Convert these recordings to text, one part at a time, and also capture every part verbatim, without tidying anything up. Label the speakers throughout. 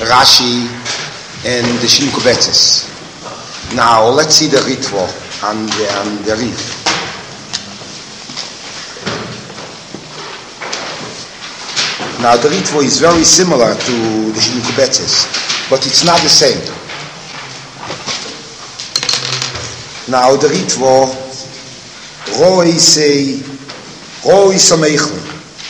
Speaker 1: Rashi and the Shinkubetzes. Now let's see the Ritvo and the, and the Rif. Now the Ritvo is very similar to the Shinkubetzes, but it's not the same. Now the Ritvo, Roi say, Roi Sameichli.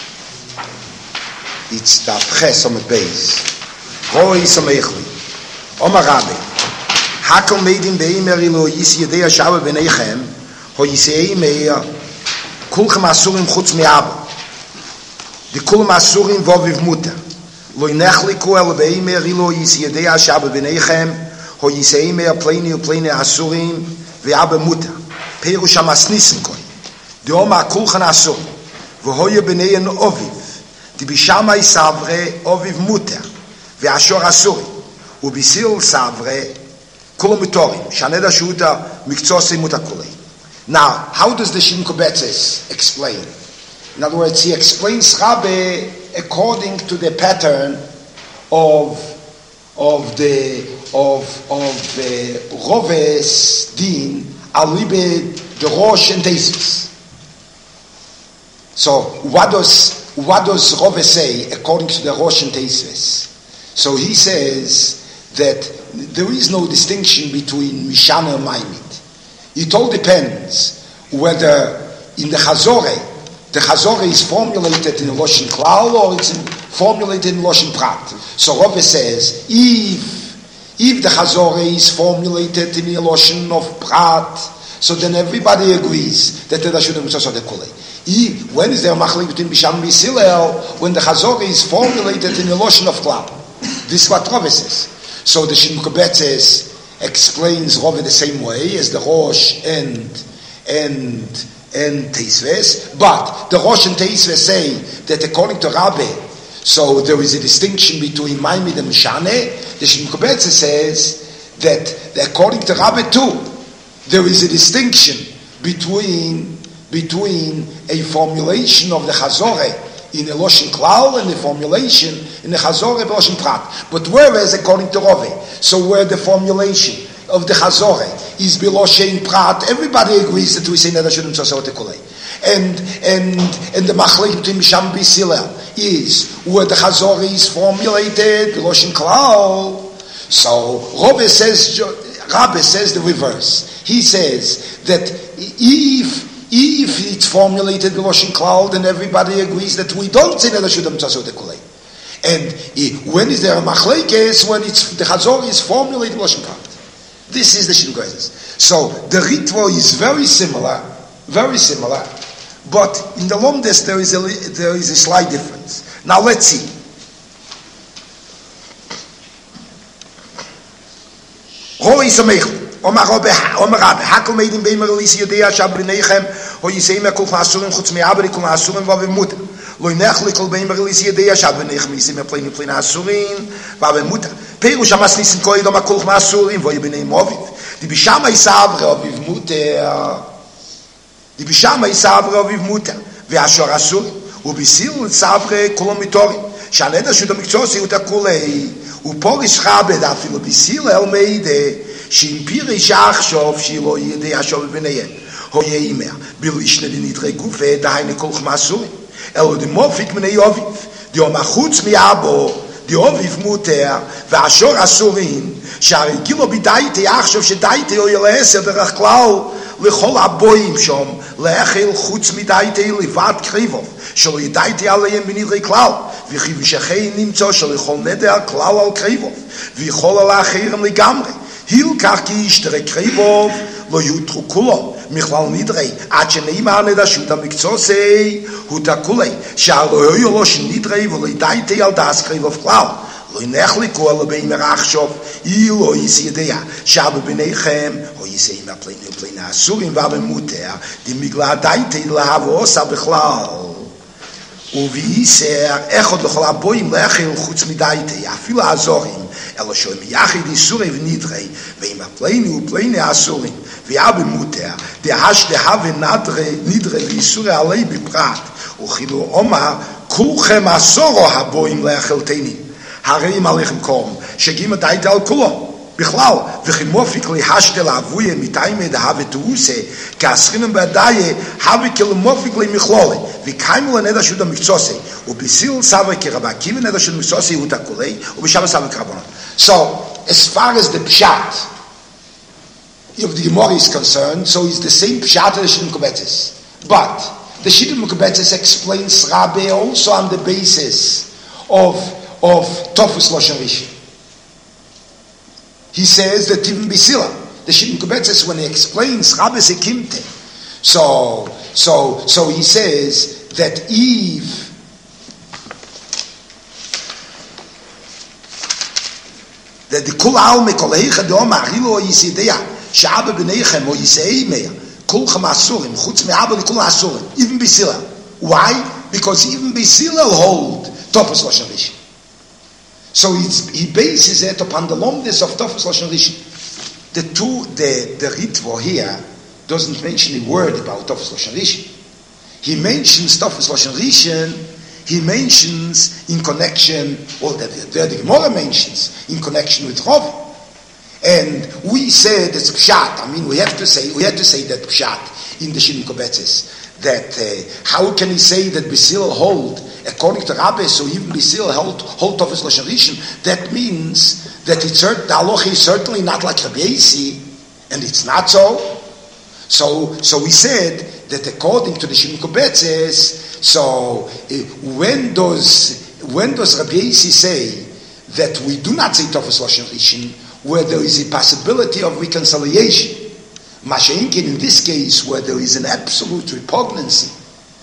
Speaker 1: It's the Ches on the base. Roi Sameichli. Omar Rabbi. Hakel Meidin Beimer Ilo Yis Yedei Hashav B'neichem, Ho Yisei Meir, Kulchem Asurim Chutz Me'abo. The Kulchem Asurim Voviv Muta. Lo Yinechliku El Beimer Ilo Yis Yedei Hashav B'neichem, Ho Yisei Meir Pleini U'Pleini Asurim Ve'abe Muta. Perush HaMasnisim Koi. The Oma Kulchem Asurim. V'hoye B'neien Oviv. The Bishamai Savre Oviv Muta. Ve'ashor Asurim. U'Bisil Savre Kulomitorim, Shaneda Shuta, Miktsose Mutakulei. Now, how does the Shinkubetzes explain? In other words, he explains Rabbe according to the pattern of of the of of the Roves Din Alibed the Rosh and Tesis. So, what does what does Roves say according to the Rosh and Tesis? So he says that there is no distinction between Mishana and Maimid. It all depends whether in the Chazore, the Chazore is formulated in Loshin Klal or it's in, formulated in Loshin Prat. So Rove says, if, if the Chazore is formulated in the Loshin of Prat, so then everybody agrees that the Rashudim Mitzvah de Kulei. When is there a machlik between Bisham and Bisilel? When the Chazore is formulated in the Loshin of Klal. This is what Rove says. So the Shinkubetzes explains Rove the same way as the Rosh and and and Teisves, but the Rosh and Teisves say that according to Rabbe, so there is a distinction between Maimid and Mishane. The Shinkubetzes says that, that according to Rabbe too, there is a distinction between between a formulation of the Chazore in the Loshin Klal and the formulation in the Chazore Loshin Prat. But whereas according to Rove, so where the formulation of the Chazore is below Shein Prat, everybody agrees that we say that Hashem Tzasot Kulei. And and and the Machlek between Misham Bisilel is where the Chazore is formulated Loshin Klal. So Rove says, Rabbe says the reverse. He says that if If it's formulated in Loshin Klal, then everybody agrees that we don't say that Shudam Tzasot Kulei. And when is there a machlekes? When it's the Chazor is formulated in Loshin Prat. This is the Shinkubetzes. So the Ritvo is very similar, very similar, but in the Lomdes there is a there is a slight difference. Now let's see. Roi Sameichli. Omar Rabbe, Omar Rabbe, Hakel Meidin Beimer Elisi Yedei Hashav B'neichem, Ho Yisei Meir Kulchem Asurim Chutz Me'aber Kulchem Asurim V'Avim Muta. Lo Yinechli Kol Beimer Elisi Yedei Hashav B'neichem, Yisei Meir Pleini Pleini Asurim V'Avim Muta. Perush HaMasnisim Koi Doma Kulchem Asurim V'Oye B'nei Moviv. Di Bishama Yisavre Aviv Muta. Di Bishama Yisavre Aviv Muta. Ve'ashor Asurim. U'Bisil Yisavre Kulom Mitorim. Shaneda Shuda Miktzos Yuta Kulei. U'Porish Rabbe Dafilo Bisil El Meide. שימפירי שעכשיו שלא ידע שוב ביניהם הוא יאמר בלישנה דנדרי גופה דהיינה כל חמאסורים אלו דמופיק מני אוביב דיום החוץ מאבו דיוביב מותר ואשור אסורים שהרי גילו בדייתי עכשיו שדייתי או ילעשר דרך כלל לכל הבויים שם לאכל חוץ מדייתי לבד קריבוב שלא ידייתי עליהם בנדרי כלל וכי ושכי נמצא שלכל נדר כלל על קריבוב ויכול על האחרים לגמרי Hilkach Ishtere Krivov, Lo Yutru Kulo, Michlal Nidrei, Achenimane da Shuta Miktsosei, Hutakulei, Shalo Yolosh Nidrei, Volidaite al Das Krivov Klau, Lo Nechli Kola Beimer Achshov, Ilo Isidea, Shabu Benechem, Ho Yisema Plane Plana Surim Vabem Muter, the Migladaite Lavosa Bechlal. ובישר אחד לכל הבויים לאכל חוץ מדייתי אפילו הזורים אלא שהם יחד איסורי ונדרי ועם הפלני ופלני האסורים ויאבי מותר דהש דהווה נדרי ואיסורי עלי בפרט וכאילו אומר כולכם אסורו הבויים לאכלתני הרי אם עליכם קום שגימה דייט על כולו. בכלל, וכי מופיק להשתל אבויה מתאימה דהווה תאוסה, כעשכינם בעדיה, הווה כאילו מופיק למכלולה, וקיימו לנדע שוד המקצוסי, ובסיל סבא כרבה עקיבא נדע שוד המקצוסי הוא תקולי, ובשבא סבא כרבונות. So, as far as the pshat of the Gemara is concerned, so it's the same pshat as the Shidduch Mekubetzes. But, the Shidduch Mekubetzes explains Rabbi also on the basis of, of Tofus Loshen Rishon. He says that even Bisila, the Shidduch Mekubetzes, when he explains Rabbi Sekimte, so so so he says that Eve that the Kul Alme Kol Heicha Deoma Arilo Yisidea She'aba B'neichem O Yisei Meir Kulchem Asurim Chutz Me'aba L'Kul Asurim even Bisila. Why? Because even Bisila hold Tofus Loshen Rishon. So he's, he bases it upon the lomdes of Tofus Loshen Rishon. The two, the, the Ritvo here doesn't mention a word about Tofus Loshen Rishon. He mentions Tofus Loshen Rishon, he mentions in connection, or the, the, the Gemara mentions, in connection with Rov. And we said it's Pshat. I mean, we have to say, we have to say that Pshat in the Shidduch Mekubetzes. That uh, how can he say that Basil hold, according to Rabbi, so even Basil hold hold Tofus Loshen Rishon? That means that it's cert- the halacha is certainly not like Rabbi Yossi, and it's not so. So, so we said that according to the Shidduch Mekubetzes, so uh, when does when does Rabbi Yossi say that we do not say Tofus Loshen Rishon, where there is a possibility of reconciliation? Masha'inkin, in this case, where there is an absolute repugnancy,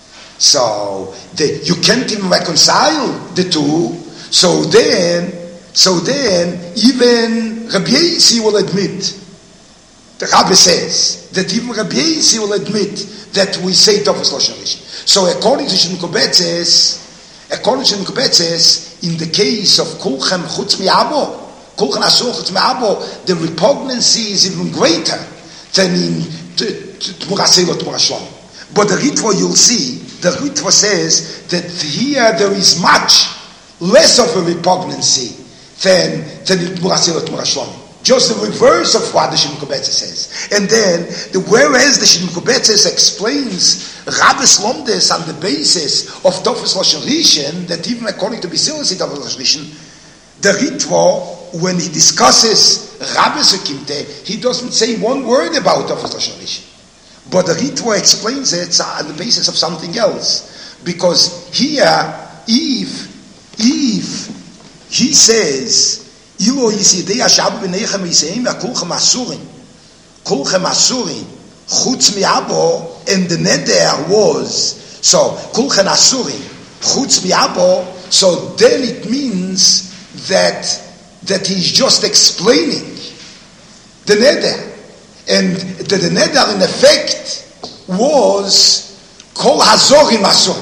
Speaker 1: so the, you can't even reconcile the two. So then, so then, even Rabbi Yossi will admit. The Rabbi says that even Rabbi Yossi will admit that we say Tofus Loshen Rishon. So according to Shidduch Mekubetzes, according to Shidduch Mekubetzes, in the case of Kulchem Chutz Mi'abo, Kulchem Asur Chutz Mi'abo, the repugnancy is even greater than in Tmura Seila Tmura Shlom. But the Ritva, you'll see, the Ritva says that here there is much less of a repugnancy than, than in Tmura Seila Tmura Shlom. Just the reverse of what the Shidduch Mekubetzes says. And then, the, whereas the Shidduch Mekubetzes explains Rabbis Lomdes on the basis of Tofus Loshen Rishon, that even according to Basilis Tofus Loshen Rishon, the Ritva, when he discusses Rabbi Sekimte, he doesn't say one word about Tofus Loshen Rishon. But the Ritva explains it on the basis of something else. Because here, Eve, Eve, he says, Ilo Yisidei Ashab B'neichem Yiseim V'Kulchem Asurim. Kulchem Asurim, Chutz Mi'abo, and the neder was, so, Kulchem Asurim, Chutz Mi'abo, so then it means that that he's just explaining the neder. And the, the neder in effect was Kol Hazorim Asur.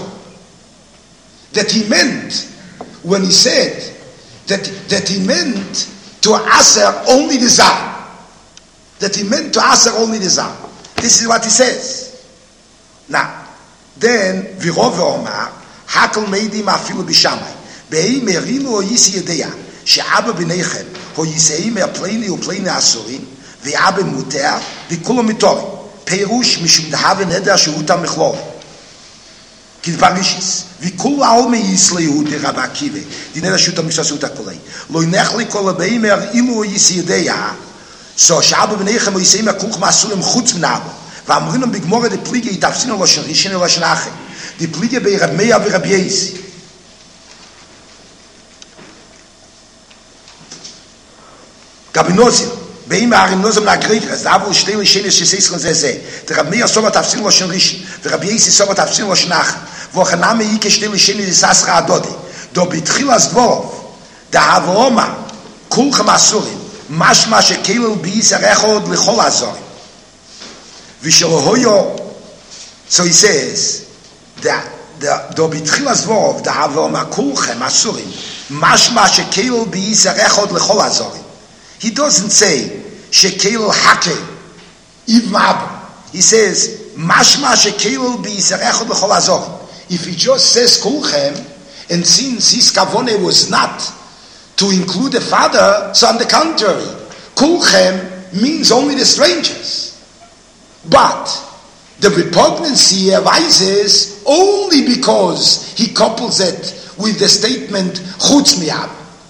Speaker 1: That he meant, when he said, that, that he meant to aser only the Zah. That he meant to aser only the Zah. This is what he says. Now, then, Virov Omar, Hakol Meidim Afilu B'Shamai, Be'ei Merinu O Yisi Yedeya, She'aba B'Neichem, Ho Yisei Mer Pleini O Pleini Asurim, Ve'abe Muter, V'Kulo Mitorim, Peirush Mishum Dehave Neder Shehuta Mechlor. Kidvarishis, V'Kul Alme Yislehu De Rabbi Akiva, Di Neder Shehuta Mishasuta Kolei, Lo Nechli Kol Be'ei Mer Ilu O Yisi Yedeya, So She'aba B'Neichem O Yisei Mer Kulchem Asurim Chutz M'Nabo, V'Amrinam B'Gmora De Plige Yitafsinu Loshen Rishon Loshen Ache, De Plige Bei Rab Meir V'Rab Yossi. Gabinozim, beim Arim Nozim na Greigres, da wo stele schöne Schissen sehr sehr. Der Rab Meir Sobat Tafsir Loshen Rishon, der Rab Yossi Sobat Tafsir Loshen Ache, wo Chaname Ike stele schöne Sasra Adodi. Do Bitchilas Dvorov, da Havroma, Kulchem Asurim, Mashma Shekelel Biis Erechod L'chol Azorim. V'Shelohoyo, so he says, that the Do Bitchilas Dvorov, da Havroma, Kulchem Asurim, Mashma Shekelel Biis Erechod L'chol Azorim. He doesn't say shekel hake ivmab. He says mashma shekel bi zerechot b'chol azor. If he just says kulchem, and since his kavone was not to include the father, so on the contrary, kulchem means only the strangers. But the repugnancy arises only because he couples it with the statement chutz mi'ab.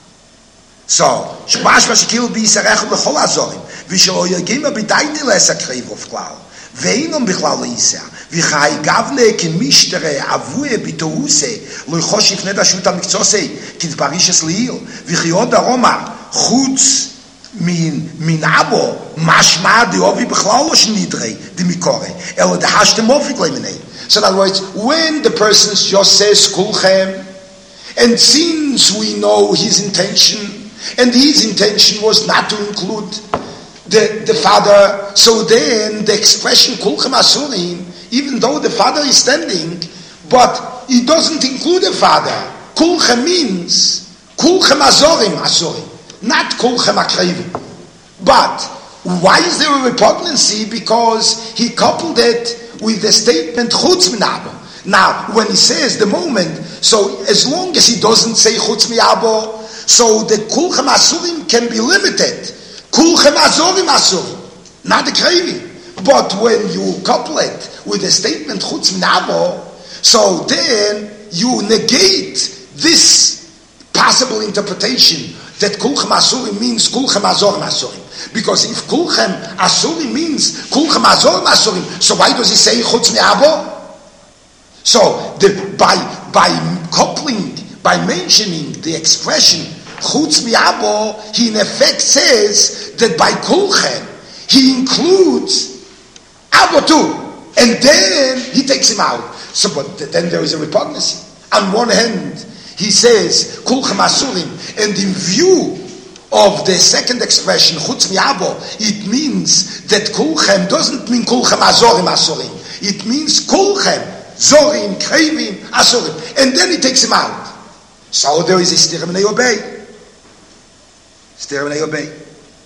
Speaker 1: So, shmash mashikil b'yisarechel l'chol azorim, v'shelo yagima b'daiti l'esakreiv of klal, ve'inom b'chlal l'yisah, v'chai gavne k'mishtere avue b'touse, lo'chosh yifne dashut ha'miktzosei, k'dbarishes l'il, v'chiod aroma, chutz min min abo mashma de ovi b'chlal lo shnidrei de mikore elo de hashte mofik lemenei. So in other words, when the person just says kulchem, and since we know his intention, and his intention was not to include the, the father, so then the expression kulchem asurim, even though the father is standing, but he doesn't include the father. Kulchem means kulchem azorim asurim, not kulchem akrevim. But why is there a repugnancy? Because he coupled it with the statement chutz minabo. Now, when he says the moment, so as long as he doesn't say chutz mi'abo, so the kulchem asurim can be limited. Kulchem azorim asurim, not the krevim. But when you couple it with the statement chutz minabo, so then you negate this possible interpretation that kulchem asurim means kulchem azorim asurim. Because if kulchem asurim means kulchem azorim asurim, so why does he say chutz mi'abo? So the, by by coupling, by mentioning the expression chutz mi'abo, he in effect says that by kulchem he includes abo too, and then he takes him out. So, but then there is a repugnancy. On one hand, he says kulchem asurim, and in view of the second expression chutz mi'abo, it means that kulchem doesn't mean kulchem azorim asurim. It means kulchem zorim krevim asurim, and then he takes him out. So there is a stirah b'nei obey. Stirah b'nei obey.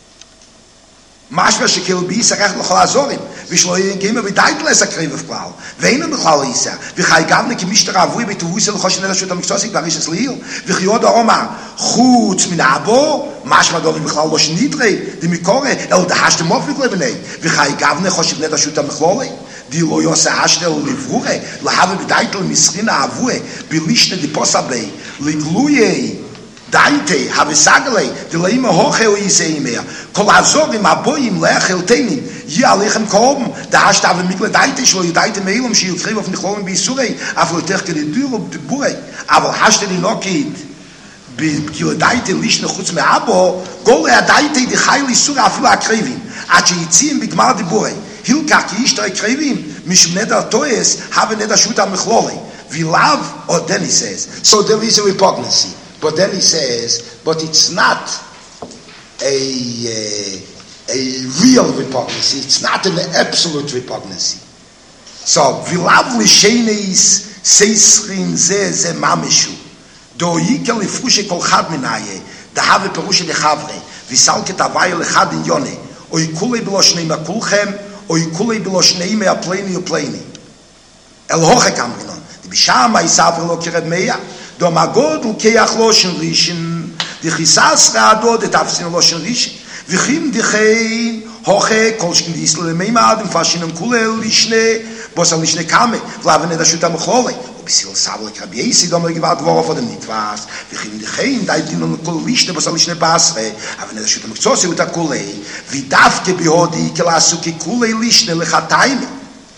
Speaker 1: Mashma shekil b'yisarech l'chol azorim, v'shlo yigima v'dait l'esakreiv of klal, v'einem b'chlal yisa, v'chai gavne k'mishter avui b'tuvuse l'choshen elashut ha'miktzosik v'arishes l'il, v'chiod aroma chutz min abo, mashma dovim b'chlal lo shnidrei, d'mikore, el d'hashtem ofik lebenei, v'chai gavne choshen elashut ha'michlolei, di lo yosa hashtel livruche, l'have b'dait l'mischina avui, b'lishne diposabei, l'gluyei, Daite have sagale de leime hoche o iseimea kol azorim aboim lechel tenin ye alechem kommen da hast aber mikle daite scho daite meilum shi ukrev auf nichom bi surei aflo tech ke dur ob de burei aber hast du noch geht bi daite lish no chutz me abo gol er daite di heili sura aflo akrevin at chi tzim bi gmar di burei hil kak ich da krevin mish neda toes have neda shuta mechlole vi love or then he says, so there is a repugnancy. But then he says, but it's not a, a, a real repugnancy. It's not an absolute repugnancy. So, v'lav l'sheneis seischrin ze ze mamishu. Do yikel ifrushe kol chad minaye, da have perushe lechavre, v'salket avaya lechad in yone, o yikulei b'loshnei makulchem, o yikulei b'loshnei mea pleni u pleni. El hoche kam minon. Di bishama isav lo kired meya, do magod u keach loshen rishin, di chisas rado de tafsin loshen rishin, v'chim dichein hoche kol shkindisle le meimad im fashinon kulel lishne, bosa lishne kame, v'lavene da shuta mecholei, o bisil savle krabiesi, do mer gevat dvora for dem nitwas, v'chim dichein da dinon kol lishne, bosa lishne basre, avene da shuta mekzose uta kulei, v'davke bihodi kelasu ki kulei lishne lechatayme,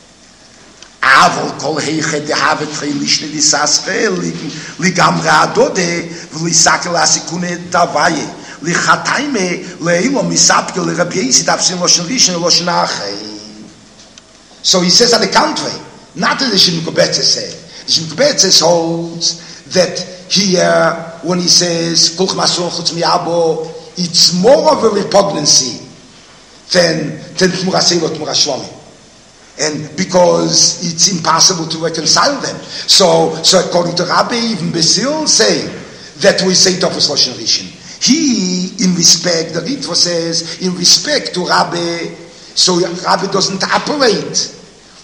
Speaker 1: Avol kol heiche de havet lishne di sasre ligam radode v'lisakel asikune davaye lichatayme leilo misapke lerabiesi tafsin loshen rishne loshen achei. So he says on the contrary, not that the Shimkubetze said. The Shimkubetze holds that here when he says kulch masun chutz mi'abo, it's more of a repugnancy than than tmurasei lo tmurashlomi. And because it's impossible to reconcile them. So, so according to Rabbi, even Basil say that we say Tofus Loshen Rishon. He, in respect, the Ritva says, in respect to Rabbi, so Rabbi doesn't operate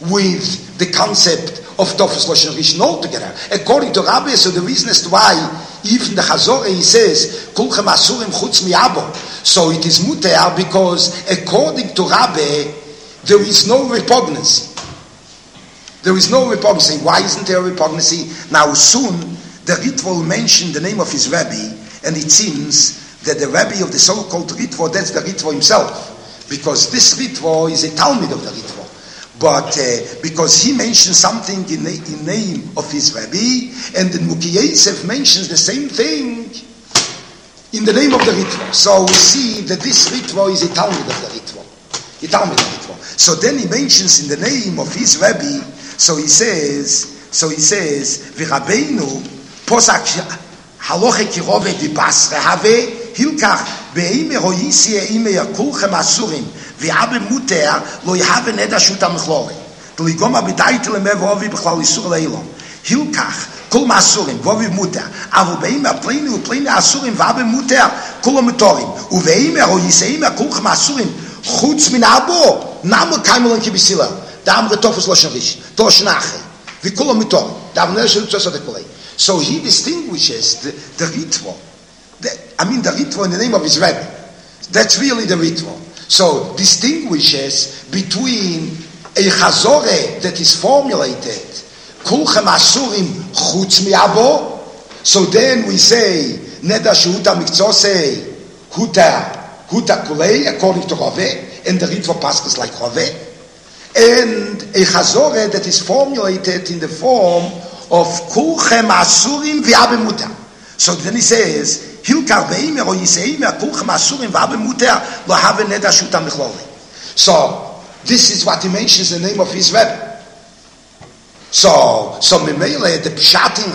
Speaker 1: with the concept of Tofus Loshen Rishon altogether. According to Rabbi, so the reason as to why If in the Chazorah he says, Kulchem Asurim Chutz Mi'abo, so it is muter because according to Rabbi, there is no repugnancy. There is no repugnancy. Why isn't there repugnancy? Now soon, the Ritva will mention the name of his Rebbe, and it seems that the Rebbe of the so-called Ritva, that's the Ritva himself, because this Ritva is a Talmud of the Ritva. But uh, because he mentions something in the in name of his Rebbe, and the Muki Yosef mentions the same thing in the name of the Ritva. So we see that this Ritva is a Talmud of the Ritva. A Talmud of the Ritva. So then he mentions in the name of his Rebbe, so he says, so he says, V'Rabbeinu posak haloche kirove di basre have hilkach be'ime hoyisi eime yakulchem asurim v'abe muter lo yahave neda shuta mechlore t'ligoma b'daitel emevovi b'chlal isur leilom hilkach kol masurim vovi muter avu be'ime pleinu pleinu asurim v'abe muter kol mutorim uve'ime hoyisi eime yakulchem asurim chutz min abo namo kaimelon kibisila dam getofus loshen rish tosh nache v'kol mutorim dam neshe lutzos adekolei. So he distinguishes the, the Ritva. The, I mean the Ritva in the name of his Rebbe. That's really the Ritva. So distinguishes between a Chazoreh that is formulated, Kulchem Asurim Chutz Mi'abo. So then we say, Neda Shehuta Miktzosei Huta Huta Kulei, according to Rove, and the Ritva passes like Rove. And a Chazoreh that is formulated in the form of Kulchem Asurim v'abe muter. So then he says, Hilkar ve'imer o yiseimer Kulchem Asurim v'abe muter lo have neda shuta mechlore. So this is what he mentions in the name of his Rebbe. So, so Memele, the Pshatin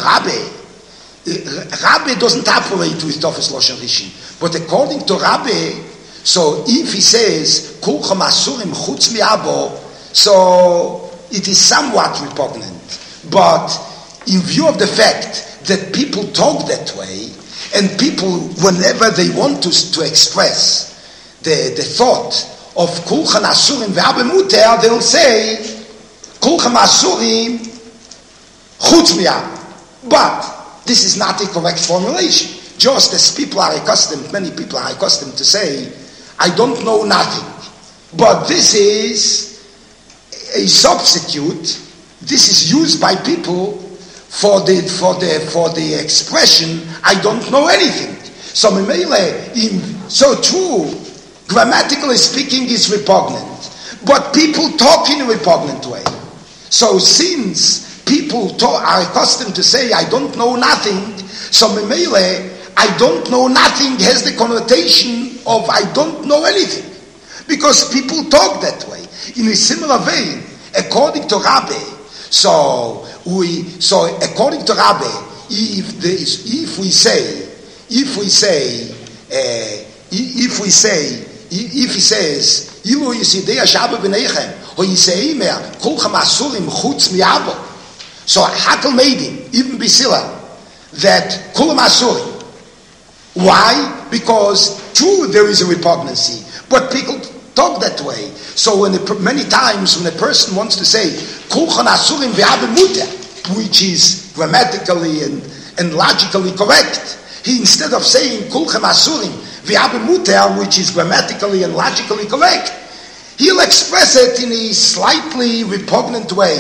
Speaker 1: Rabbi, Rabbi doesn't operate with Tofes Loshen Rishon. But according to Rabbi, so if he says Kulchem Asurim chutz mi'abo, so it is somewhat repugnant. But in view of the fact that people talk that way, and people, whenever they want to, to express the, the thought of Kulchem Asurim ve'abe muter, they'll say Kulchem Asurim chutz mi'abo. But this is not a correct formulation. Just as people are accustomed, many people are accustomed to say, I don't know nothing. But this is a substitute. This is used by people for the for the for the expression I don't know anything. So Memele, so true, grammatically speaking, is repugnant, but people talk in a repugnant way. So since people talk, are accustomed to say I don't know nothing, so Memele, I don't know nothing has the connotation of I don't know anything, because people talk that way. In a similar vein, according to Rabbi, so we so according to Rabbi, if there is, if we say if we say uh, if we say if he says Ilu Yisidei Shabbat B'neichem or Yiseimer Kulchem Asurim Chutz Mi'abo, so Hakel Meidim even Bisila that Kulchem Asurim. Why? Because true there is a repugnancy, but people talk that way. So when the, many times when a person wants to say Kulchem Asurim ve'abe muter, which is grammatically and, and logically correct, he instead of saying Kulchem Asurim ve'abe muter, which is grammatically and logically correct, he'll express it in a slightly repugnant way,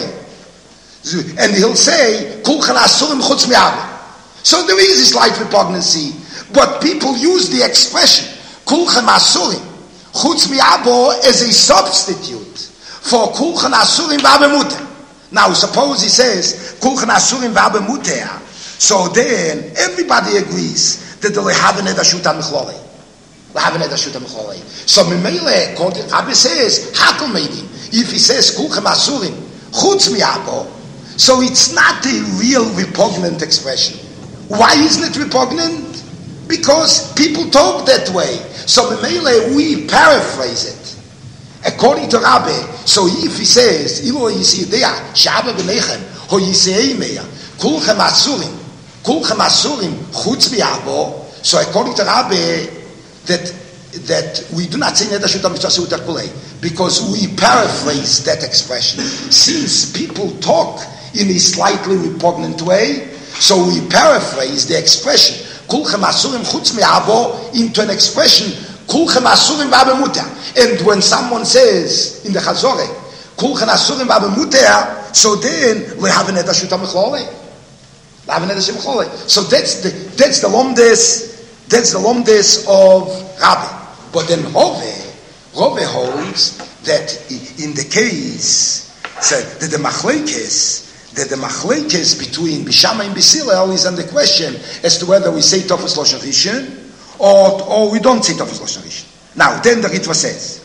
Speaker 1: and he'll say Kulchem Asurim chutz mi'abo. So there is a slight repugnancy, but people use the expression Kulchem Asurim chutz mi'abo as a substitute for Kulchem Asurim v'abe muter. Now suppose he says Kulchem Asurim v'abe muter, so then everybody agrees that the lehaven eda shuta mechlore. Lehaven eda shuta mechlore. So Memele, Rabbi says Hakel Meidim. If he says Kulchem Asurim chutz mi'abo, so it's not a real repugnant expression. Why isn't it repugnant? Because people talk that way. So Memele, we paraphrase it. According to Rabbi, so if he says, Ilu Yisidei Shabbat B'neichem Ho Yisei Meir Kulchem Asurim Kulchem Asurim Chutz Mi'abo, so according to Rabbi, that that we do not say Neda Shuta Mitzvah Seuter Kulei, because we paraphrase that expression. Since people talk in a slightly repugnant way, So we paraphrase the expression kulchem asurim chutz me'abo into an expression kulchem asurim v'abemuter. And when someone says in the Chazoreh kulchem asurim v'abemuter, so then we have an edashuta mechlole. So that's the that's the lomdes that's the lomdes of Rabbi. But then Rove Rove holds that in the case so that the machlekes that the machlekes between Bishama and B'Silel is on the question as to whether we say Tofus Loshen Rishon or or we don't say Tofus Loshen Rishon. Now then the Ritva says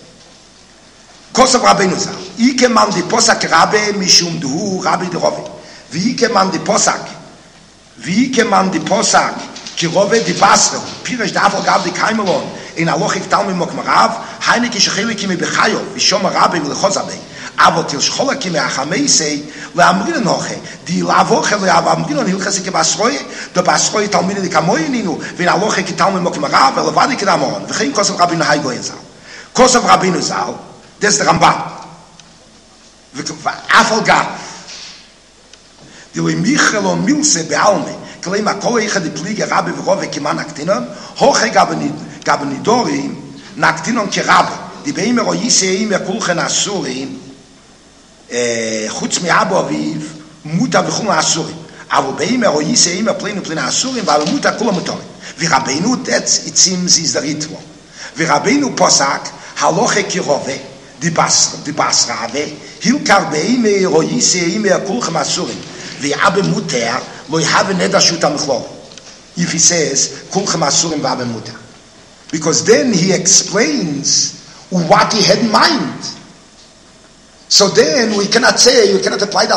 Speaker 1: Kosav Rabbeinu Zal Ike man di posak Rabbe mishum duhu Rabbi de Rove V'ike man di posak V'ike man di posak ki Rove di Basra Pirish da'avol gav di Kaimelon in alochik talmi mokmarav heinik ish chiliki mi b'chayo v'shom Rabbe v'lechozabei aber til scholaki me achamei le'amrin noche di lavoche le'amrin hilchasi ke basroye the basroye talmini di kamoye ninu v'in aloche ki talmi mokmarav v'levadi ki damon v'chein kosav Rabbeinu hai goyen zal kosav Rabbeinu zal des the Rambam v'afal gav di le michelo milse be'alme klei ma kol eicha di pliege Rabbe v'rove kiman aktinon hoche gabeni dorim naktinon ki Rabbe di beime royise ime kulchen asurim חוץ מאבו אביו מוטה וכולם האסורים אבל באים הרויסאים הפלינו פלינה האסורים ועל מוטה כולם מותרים ורבינו that's it seems is the ritual ורבינו פוסק הלוכה כרובה דיבס רבה הילקר באים הרויסאים כולכם האסורים ואבא מותר לא יהווה נדע שוטה מכלול if he says כולכם האסורים ואבא מותר because then he explains what he had in mind. So then we cannot say, you cannot apply the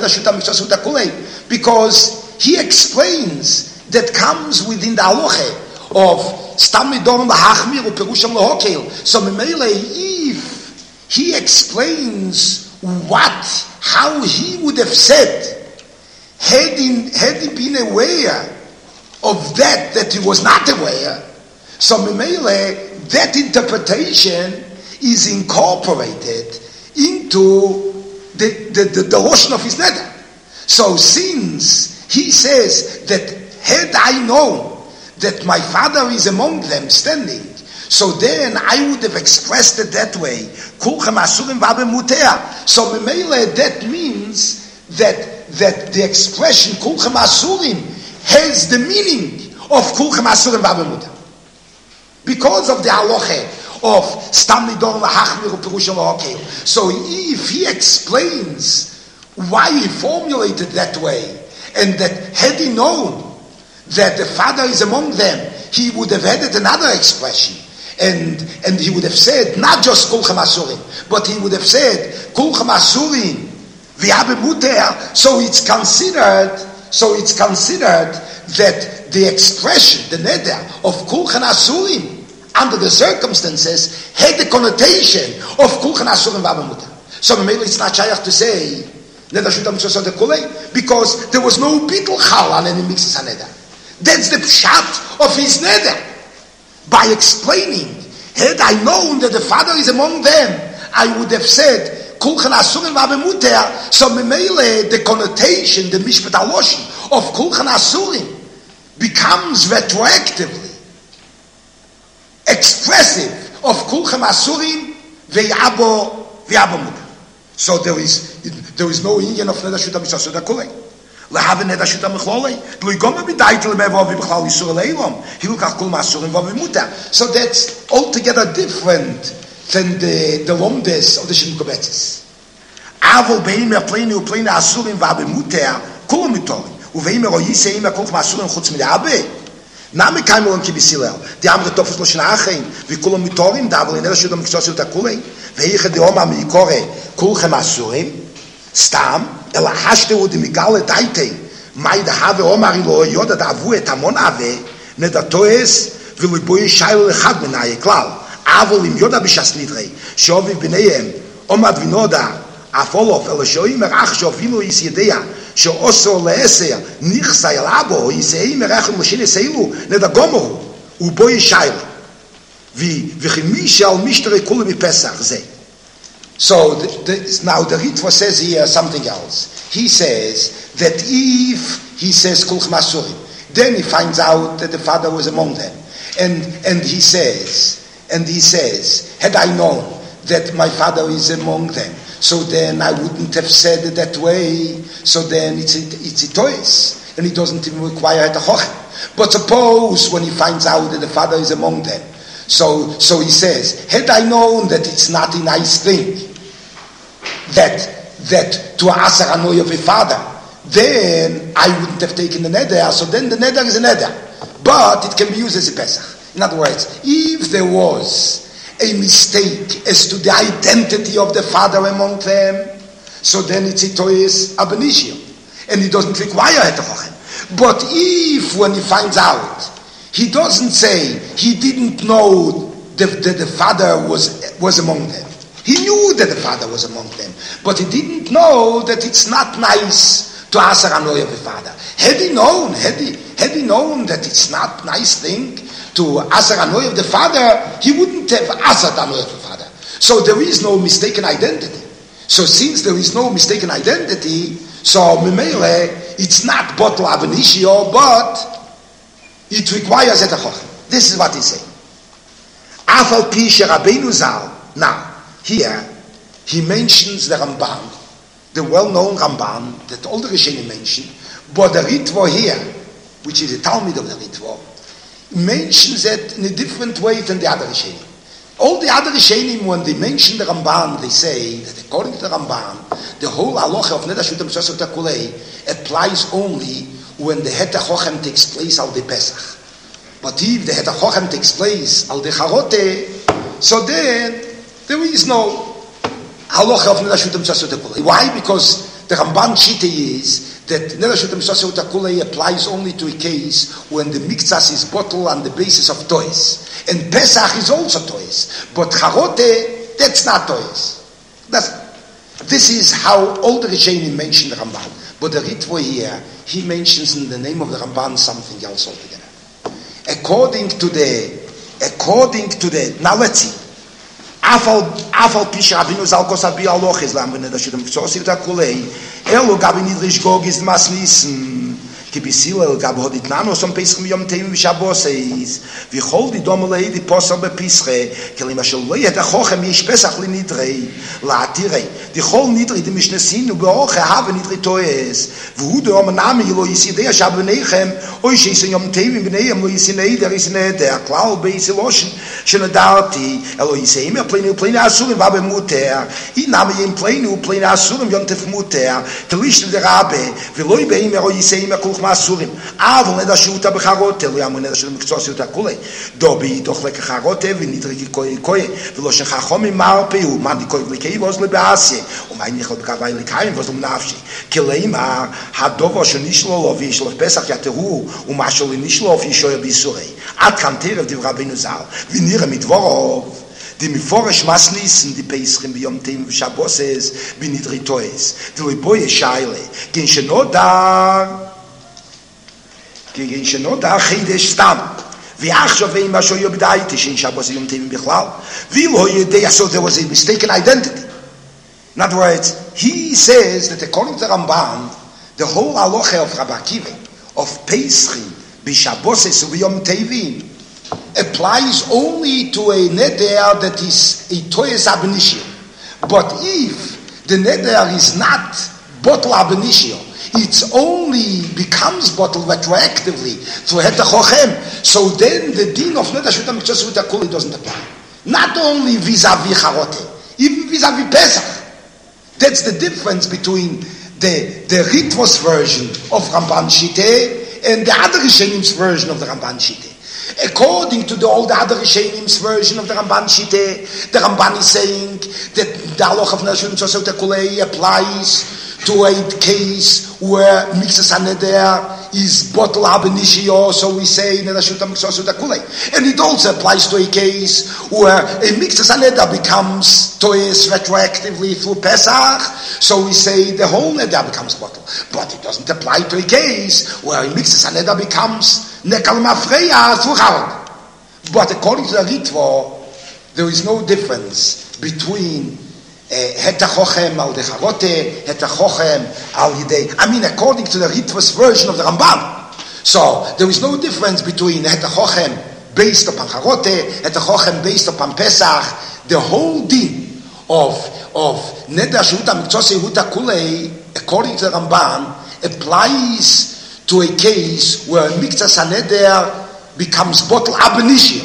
Speaker 1: halacha because he explains that comes within the halacha of stam midon lahachmir uperusham lahokel. So memele, if he explains what, how he would have said, had he, had he been aware of that, that he was not aware, so memele, that interpretation is incorporated into the, the, the, the lotion of his neder. So since he says that had I known that my father is among them standing, so then I would have expressed it that way. Kulchem asurim v'abe mutea. So memele, that means that that the expression kulchem asurim has the meaning of kulchem asurim v'abe mutea. Because of the halacha of stam nidor lahachmir uperusham lahokel. So if he explains why he formulated that way, and that had he known that the father is among them, he would have added another expression, and and he would have said not just kulchem asurim, but he would have said kulchem asurim v'abe muter. So it's considered. So it's considered that the expression, the neder of kulchem asurim, under the circumstances, had the connotation of kulchem asurim v'abe muter. So maybe it's not shaykh to say neder shutam mitzvos the kulei because there was no bittul chal on any mixes neder. That's the pshat of his neder. By explaining, had I known that the father is among them, I would have said kulchem asurim v'abe muter. So memele, the connotation, the mishpat haloshin of kulchem asurim becomes retroactively expressive of kulchem asurim ve'abo ve'abo muter. So there is there is no inyan of neder shuta mitzvos the kulei. Lahav neder shuta mechlolei. Lo yigom b'daitel mevav b'chlal yisur leilom. Hilukach kol masurim vav muter. So that's altogether different than the the lomdes of the Shimon Kobetzes. Avol beim pleni upleni asurim vav muter kol mutorim. Uveim royise im kulchem asurim chutz midabe. Name kaimon ki B'Silel. Die andere Tofus Loshen Achein. Vi kulam mitorim davol in neder shuta mitzvos the kulei. Ve'ich de oma mikore kulchem asurim. Stam ela hashteu de migale daite. Mai da have omar lo yoda da avu et amon ave. Nedatoes v'lo boy shail echad menay klal. Avol im yoda b'shas nidrei. Shovi b'neihem omad v'noda afolof el shoim erach shovilu is yedea. שאוסו לעשר נכסה אל אבו יסעים מרחם משין יסעילו נדגומו ובו ישייל וכמי שעל משתרי כולה מפסח זה. So the, the, now the Ritva says here something else. He says that if he says kulch masurim, then he finds out that the father was among them, and and he says, and he says, had I known that my father is among them, so then I wouldn't have said it that way. So then it's a, it's a toys, and he doesn't even require a hochem. But suppose when he finds out that the father is among them, so so he says, had I known that it's not a nice thing that that to ask anoy of a father, then I wouldn't have taken the neder. So then the neder is a neder, but it can be used as a pesach. In other words, if there was a mistake as to the identity of the father among them, so then it's a tois abanishio, and he doesn't require a hochem. But if when he finds out, he doesn't say he didn't know that the, the father was was among them. He knew that the father was among them, but he didn't know that it's not nice to ask anoy of the father. Had he known, had he, had he known that it's not nice thing to ask anoy of the father, he wouldn't have asked anoy of the father. So there is no mistaken identity. So since there is no mistaken identity, so memele, it's not bottle abanishio, but it requires et hochem. This is what he's saying. Afal pi sheRabbeinu Zal. Now, here, he mentions the Ramban, the well-known Ramban, that all the Rishonim mention, but the Ritva here, which is a Talmud of the Ritva, mentions it in a different way than the other Rishonim. All the other Rishonim, when they mention the Ramban, they say that according to the Ramban, the whole halacha of Neder Shutam Shasot HaKulei applies only when the Het HaChochem takes place al the Pesach. But if the Het HaChochem takes place al the Charote, so then there is no halacha of Neder Shutam Shasot HaKulei. Why? Because the Ramban Shita is that Neder Shutam Shasot HaKulei applies only to a case when the mikzas is bottled on the basis of toys. And Pesach is also toys. But Charote, that's not toys. That's, this is how all the Rishonim mention the Ramban. But the Ritva here, he mentions in the name of the Ramban something else altogether. According to the, according to the, now let's see. Afal afal pi sheRabbeinu Zal kosabi aloches lam Neder Shutam Shasot HaKulei elo gabi nidrish gogis mas nissen ki bisilel gab hodit nano som pesach miyom teim v'shaboseis v'chol di domelei di posel bepische kelim asher lo yet hachem yish pesach li nidrei la'atirei di chol nidrei di mishnesin u'beoche have nidrei toes v'hu do yom nami lo yisidei asher b'neichem oy sheisen yom teim b'neim lo yisinei der is neder klal beisiloshen shenadarti elo yiseim pleni pleni asurim vabe muter I name yem pleni pleni asurim yontef muter tlish der rabbe v'loy beim ero yiseim kulch masurim avol neder shuta b'charote lo yam neder shuta mikzos yuta kulei dobi doch lek charote v'nidrik koy koy v'lo shachachom marpe u man di koy lekei vos le beasie um ein ich kavai lekaim vos um nafshi keleima hadovo shnishlo lo vishlo pesach yateru um mashol nishlo vishoy bisurei at kanter di Rabbeinu Zal v'nire mit vorov die mi forisch mas nissen die Pesachim biyom teim v'shaboses b'nidri toes die boye shaile gen shno dar gen shno dar chidesh stam v'achshav ve'im asho yobdaiti shin shabos yom teim bichlal v'lo yedei, so there was a mistaken identity. In other words, he says that according to Ramban, the whole halacha of Rabbi Akiva of Pesachim b'shaboses u'b'yom teivim applies only to a neder that is a toyes abanishio. But if the neder is not bottle abanishio, it only becomes bottle retroactively through Het HaChochem, so then the din of Neder Shutam Shasot HaKulei doesn't apply. Not only vis-a-vis Charote, even vis-a-vis Pesach. That's the difference between the, the Ritvos version of Ramban Shiteh and the other Rishenim's version of the Ramban Shiteh. According to the old other Rishenim's version of the Ramban Shiteh, the Ramban is saying that the halacha of Neder Shutam Shasot HaKulei applies to a case where Mikzas HaNeder is bottle abanishio, so we say Neder Shutam Shasot HaKulei. And it also applies to a case where a Mikzas HaNeder becomes toes retroactively through Pesach, so we say the whole Neder becomes bottle. But it doesn't apply to a case where a Mikzas HaNeder becomes Nekal Mafreya through Harod. But according to the Ritva, there is no difference between Het hachochem al de charote, het hachochem al yidei. I mean, according to the Ritva's version of the Ramban. So, there is no difference between het hachochem based upon charote, het hachochem based upon Pesach. The whole din of, of neder shehuta miktzos yehuta kulei, according to the Ramban, applies to a case where miktzas haneder becomes bottle ab initio.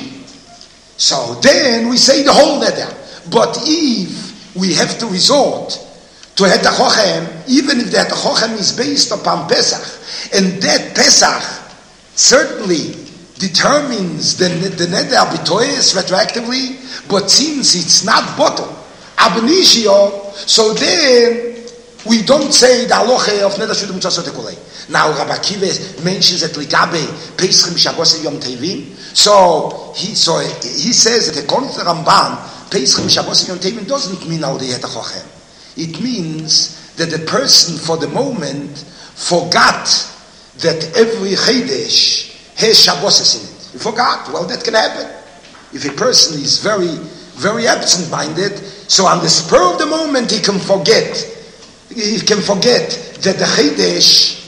Speaker 1: So, then we say the whole neder. But if we have to resort to Het HaChochem, even if the Het HaChochem is based upon Pesach, and that Pesach certainly determines the, the Neder B'toes retroactively, but since it's not bottle, ab initio, so then we don't say the halacha of Neder Shudim Mitzvot Kulei. Now Rabbi Akiva mentions that Ligabe Pesachim Shabbos Yom Tevim, so he, so he says that according to the Ramban, Pesachim Shabbos Yom Tevim doesn't mean all the Het HaChochem. It means that the person for the moment forgot that every Chedesh has Shabbos in it. He forgot. Well, that can happen. If a person is very, very absent-minded, so on the spur of the moment he can forget. He can forget that the Chedesh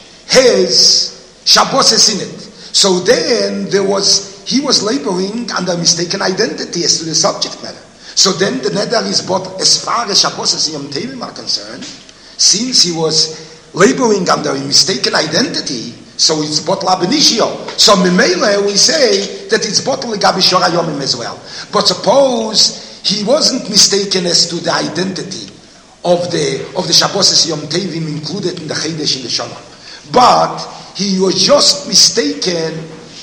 Speaker 1: has Shabbos in it. So then there was, he was laboring under mistaken identity as to the subject matter. So then the neder is bought as far as Shabbos and Yom Tevim are concerned. Since he was laboring under a mistaken identity, so it's bought ab initio. So Mimele, we say that it's bought legabi shora yomim as well. But suppose he wasn't mistaken as to the identity of the of the Shabbos and Yom Tevim included in the Chedesh in the Shana. But he was just mistaken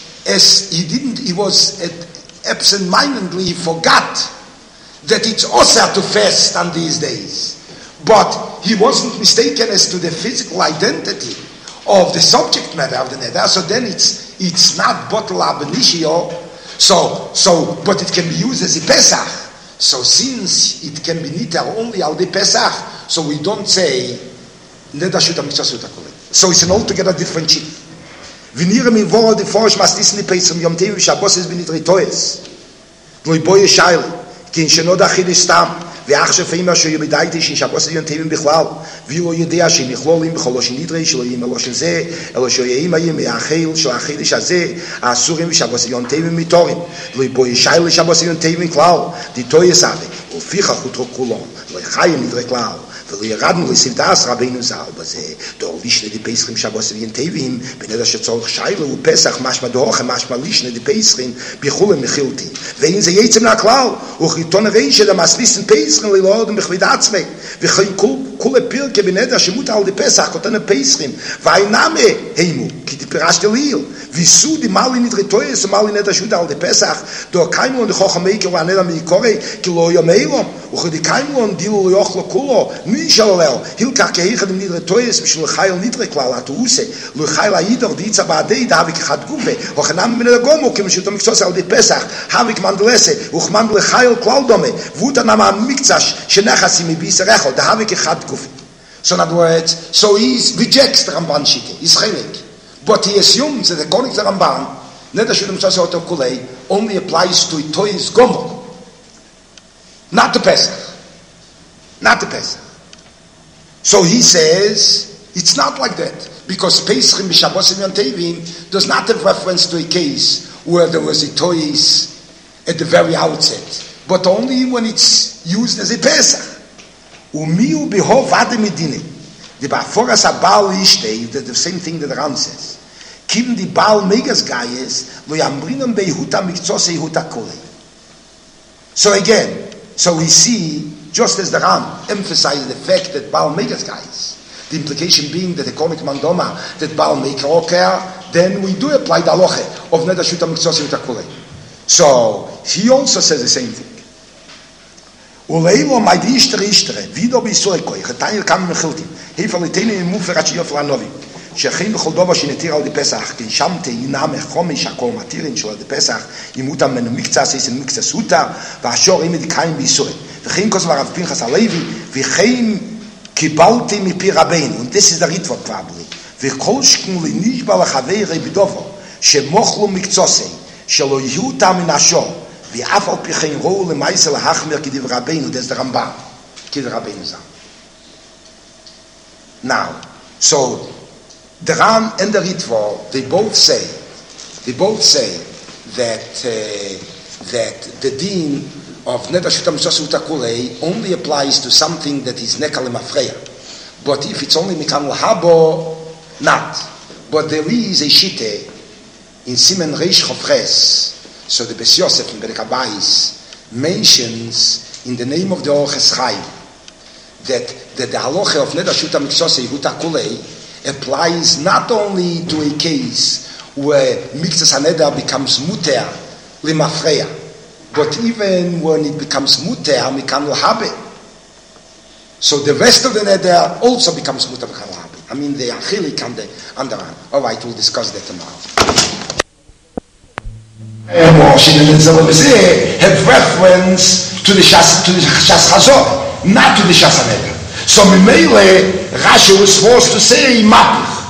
Speaker 1: as he didn't, he was absent-mindedly, he forgot that it's also to fast on these days. But he wasn't mistaken as to the physical identity of the subject matter of the neder. So then it's it's not bottle ab initio. So so but it can be used as a Pesach. So since it can be niter only al the Pesach, so we don't say neder shuta mitzvah shuta kulei. So it's an altogether different chip. V'nirem in voro the forsh mas disni Pesach Yom Tevim Shabbos es b'nitri toes. V'loi boye shayle. כי שנוד אחיד סתם, ואח שפעים אשר ימדייתי ששבוס יום טבעים בכלל, ואילו יודע שנכלולים בכל שנדרי שלא יהיה מלושן זה, אלא שיהיה מהם מהחיל של החידש הזה, האסורים ושבוס יום טבעים מתורים, ולא בו ישי לשבוס יום טבעים כלל, דיתו יסעדה, ולפיך חוטרו כולו, ולא חיים נדרי כלל, ולא ירדנו לסבדס רבינו ז"ל בזה, דור לישנה דפסחים שבוס יום טבעים, בנדר שצורך שיילה ופסח משמע דהוכם משמע לישנה דפסחים, בכולם מחילתי, ואין זה יצא מהכלל, וכריתון הרשע למסליסן פסחים ללעודם בכבד עצמי, וכי כולה פירקה בנדר שמות על דפסח, כותן הפסחים, ואינמה הימו, כי תפירשת ליל, ויסו דמלי נדרטויס ומלי נדר שוט על דפסח, דור קיימו דחוכמי כאילו הנדר מיקורי, כי לא ימילום, וכדי קיימו דילו ליוכלו כולו, מי שלולל, הילקח כהיכד נדרטויס בשביל חייל נדרי כלל, התאוסה, לחייל הידר דיצה בעדי דהביק אחד גופה, וכנם מן הגומו כמשות המקצוץ על דפסח, הביק מנדלסה, וכמנד לחייל כלל דומה, ואותה נמה המקצש שנכסים מביסר אחד, דהביק אחד גופה. So in other words, so he rejects the Ramban Shita, he's chaylik. But he assumes that according to the Ramban, Neder Shudim Mitzvot Kulei only applies to Tois Gomel, not the Pesach. Not the Pesach. So he says, it's not like that. Because Pesach in Shabbos Yom Tevim does not have reference to a case where there was a Tois at the very outset, but only when it's used as a Pesach. Umiu behov ade medine. The Baforas Abal Ishtei, the same thing that the Ram says. Kim the Baal Megas Gayes, lo yambrinam behuta miktzose huta kole. So again, so we see, just as the Ram emphasized the fact that Baal Megas Gayes, the implication being that according to Mandoma, that Baal Megas Oker, then we do apply the aloche of Neder Shuta miktzose huta kole. So he also says the same thing. Uleilo my ishtere ishtere, vido bisoiko, Chetanya kam mechiltim, hefalitene in mufer achiyot lanovi, shechin b'chol dova shenetir al de Pesach, ken shamte yinam echomish akol matirin shel de Pesach, yimutam menu miktzas is in miktzas uta, v'ashor imed kaim bisoy, v'chein kos v'rav Pinchas Alevi, v'chein kibalti mipi rabbein, and this is the Ritva probably, v'kol shkun li nishba l'chavei rebidovo, shemochlu miktzosei, shelo yutam in ashor, ואף על פי כן ראו למעשה להחמיר כדברי רבנו, that's the Ramban. Kid Rabbeinu Zal. Now, so the Ram and the Ritva, they both say, they both say that uh, that the deen of Neder Shuta Mitzvos Utakulei only applies to something that is Nekal Mafreya. But if it's only Mikan Lahabo, not. But there is a Shite in Simen Reish Chofres, so the Bes Yosef in Berek Habayis mentions in the name of the Orches Chaim that, that the halacha of Neder Shuta Mitzvos Utakulei applies not only to a case where Mikzas HaNeder becomes Muter Limafreya, but even when it becomes Muter Mikan Lahabe. So the rest of the Neder also becomes Muter Mikan Lahabe. I mean the Achilik and the Andaran. All right, we'll discuss that tomorrow. Have reference to the Shas to the Shas Chazor, not to the Shas HaNeder. So Mimele, Rashi was forced to say Mapich.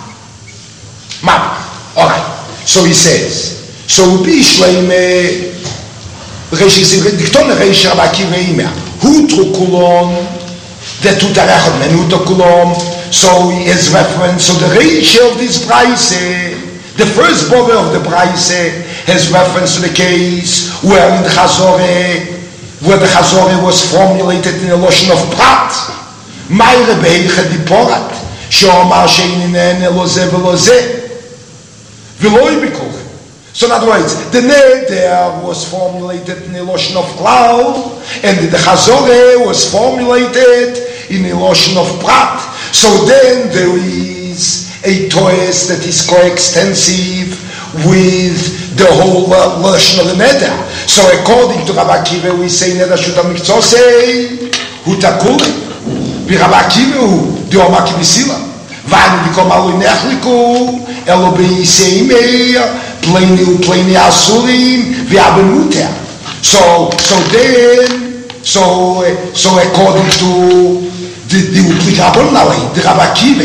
Speaker 1: Mapich. All right. So he says, so Bishleime Reish Diktone Reish Rabaki Veimea Hutru Kulon the Tutarechot Menuto Kulon. So he has reference. So the Reish of this Braise, the first bother of the Braise, has reference to the case where in the Chazore, where the Chazore was formulated in a lotion of Prat. Mayre Beiche Diporat, Shomar Sheinin Eloze Veloze, Veloi Bikol. So in other words, the Neder was formulated in a lotion of Klal, and the Chazore was formulated in a lotion of Prat. So then there is a toes that is coextensive with the whole uh, lotion of the Neder. So according to Rabbi Akiva, we say Neder Shuta Miktzosei Hutakule. Rabbi Akiva הוא דיומא כבסילה ואני בקום אלו נחליקו אלו בייסי מאיר פלני ופלני אסורים ואבן מותר. So, so then, so, so according to the Uplikabonale, the Rabbi Akiva,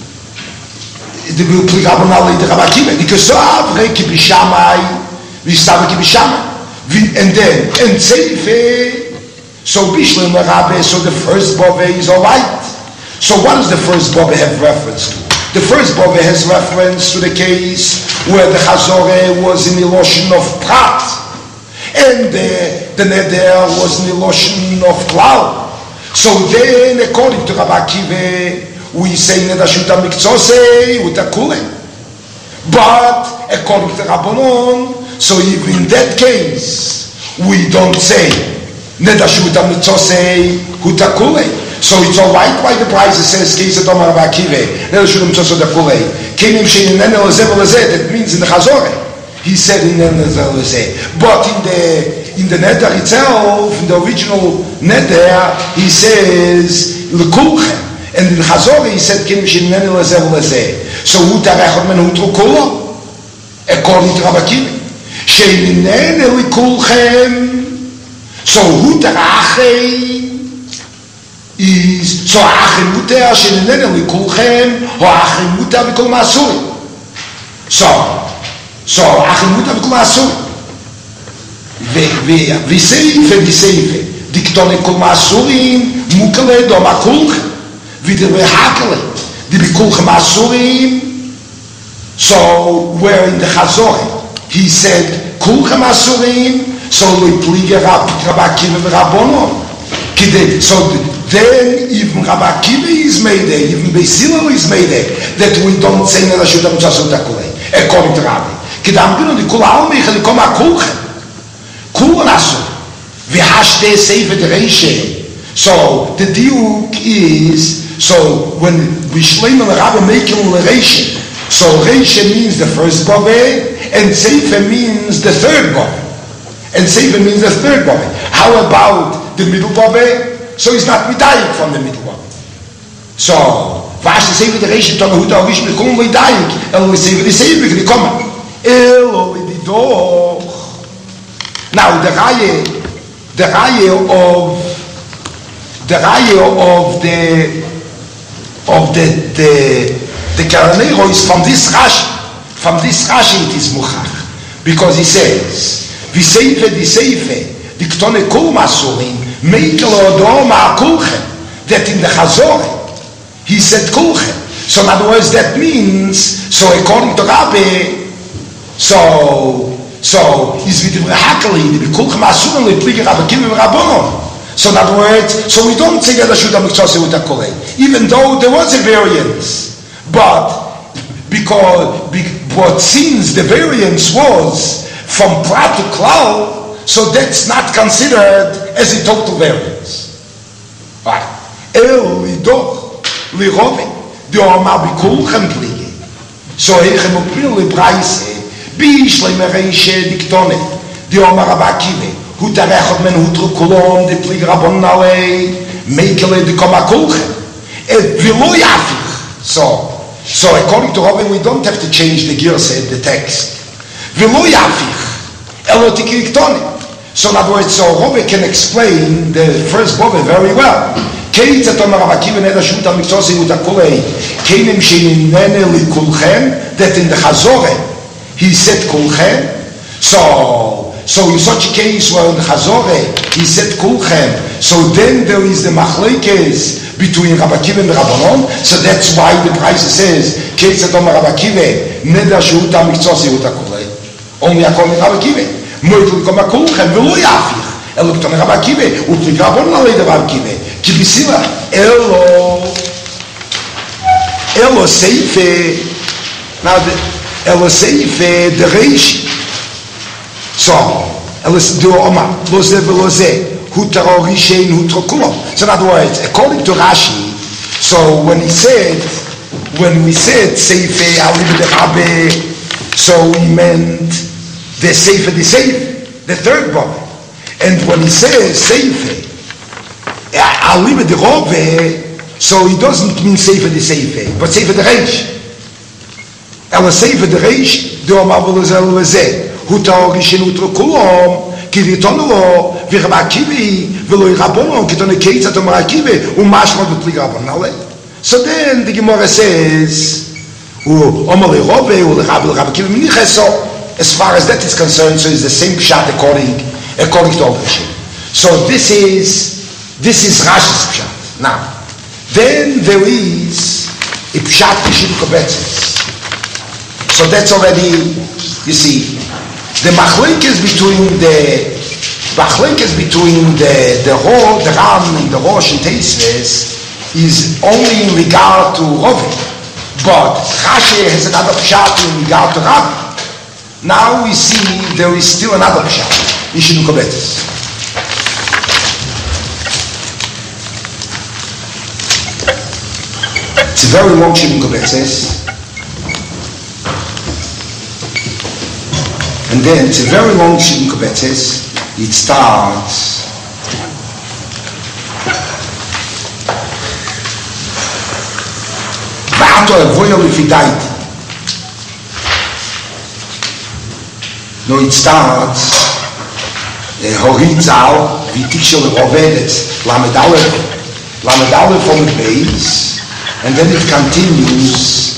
Speaker 1: the Uplikabonale, the Rabbi Akiva, because so Avre Kibishamai, Vistava Kibishamai, and then, and Seife, so Bishlim Rabbe, so the first Bove is all right. So what does the first Bove have reference to? The first Bove has reference to the case where the Chazore was in the lotion of Prat, and the, the Neder was in the lotion of Klal. So then, according to Rabbi Akiva, we say Neder Shuta Miktzosei Utakule. But according to Rabbanon, so even in that case, we don't say Neder Shuta Mitzvosei Hutakule. So it's all right why the price says Keisa Tomar Rabbi Akiva Neder Shuta Mitzvosei Hutakule. Kenim Shein Nene Lezeh Lezeh. That means in the Chazore he said in Nene Lezeh. But in the in the Neder itself, in the original Neder, he says Lekulchem, and in the Chazore he said Kenim Shein Nene Lezeh Lezeh. So Hutarechot Men Hutrukulo, according to Rabbi Akiva, Shein Nene Lekulchem. So Hutar Achei is so Achei Muter Sheninene Likulchem or Achei Muter Vikol Masuri. So so Achei Muter Vikol Masuri. Viseife Viseife Diktone Kol Masurim Mukale Doma Kulchem Videre Hakele Di Bikulchem Masurim. So where in the Chazore he said Kulchem Masurim. So we plead Rabbi Akiva Rabbonon. So then even Rabbi Akiva is made there, even Beis Hillel is made there, that we don't say Neder Shuta Mitzvosei Hutakule, according to Rabbi. Kedam Gino di Kul Almich li Koma Kulchem. Kul Nasu. V'hashte Seifet Reishe. So the diuk is, so when we shleim on the Rabbi making Reishe, so Reishe means the first Bove, and Seife means the third Bove. And Seife means the third Bove. How about the middle Bove? So he's not medayik from the middle Bove. So, Vash the Seife the Reish Tona Huta Avish Mekum medayik. Elo Seife the Seife the Koma. Elo the Doch. Now the Raye, the Raye of the Raye of the of the the the Karanero is from this Rashi. From this Rashi it is Muchach, because he says. Viseife, Viseife, Diktone Kol Masurim, Meikel Odom HaKulchem, that in the Chazor he said kulchem. So in other words, that means, so according to Rabbi, so so is vidivre hakali the kulchem asurim lepliger Rabbakim and Rabbanon. So in other words, so we don't say that Shuta Miktsose with a kolei, even though there was a variance, but because but since the variance was from prat to klal, so that's not considered as a total variance. Right? El lidoch lirovi the omar bikulchem pliger. So hechem upil libraise bishlei mereishe diktone the omar Rabbakive. Who tarechot men who truk kolom de plig rabon nalei mekele de komakulchem et v'lo yafich. So so according to Rabbi, we don't have to change the girsa in the text. V'lo yafich elo tikriktone. So in other words, so Rabbi can explain the first bove very well. Kei tzatomer Rabbakiv neda shuta miktsose utakolei keinem sheinene likulchem, that in the Chazore he said kulchem. So So in such a case where in the Chazore he said kulchem, so then there is the machlekes between Rabbakiv and Rabbanon. So that's why the Braisa says Keitzatom Rabbakiv neder shehuta miktsose utakolei. Only according to Rabbakiv. Moitul koma kulchem v'lo yafich. Elo k'tom Rabbakiv utlik Rabbanon alei de Rabbakiv. Ki b'sila elo elo seife. Now the elo seife the reish. So, elas do oma loze veloze hutaro rishein hutrokulom. So in other words, according to Rashi, so when he said, when we said seife aliv de Rabbe, so he meant the seife the seife, the third one. And when he says seife aliv de Rabbe, so he doesn't mean seife the seife, but seife the reish. Elas seife the reish do oma veloze veloze. Hutao rishin utrokulom kiritono v'Rabbakivi v'lo Rabbanon kitone keitzatom Rabbakivi u'mashma b'plig Rabbanon. So then the Gemara says, "Omer leRove u'leRabbi Rabbakivi miniches." So as far as that is concerned, so it's the same pshat according according to Rashi. So this is this is Rashi's pshat. Now, then there is a pshat b'Shim Kobetzes. So that's already, you see. The machlekes between the machlekes between the the Ro, the Ram, and the Rosh and Teisves is only in regard to Rovi, but Rashi has another pshat in regard to Rabbi. Now we see there is still another pshat in Shidduch Kobetzes. It's a very long Shidduch Kobetzes. And then it's a very long Shidduch Kobetzes. It starts Ba'ato avoyo lefidait. No, it starts Horitzal v'tikshel le'ovedet Lamed Aleph Lamed Aleph from the base, and then it continues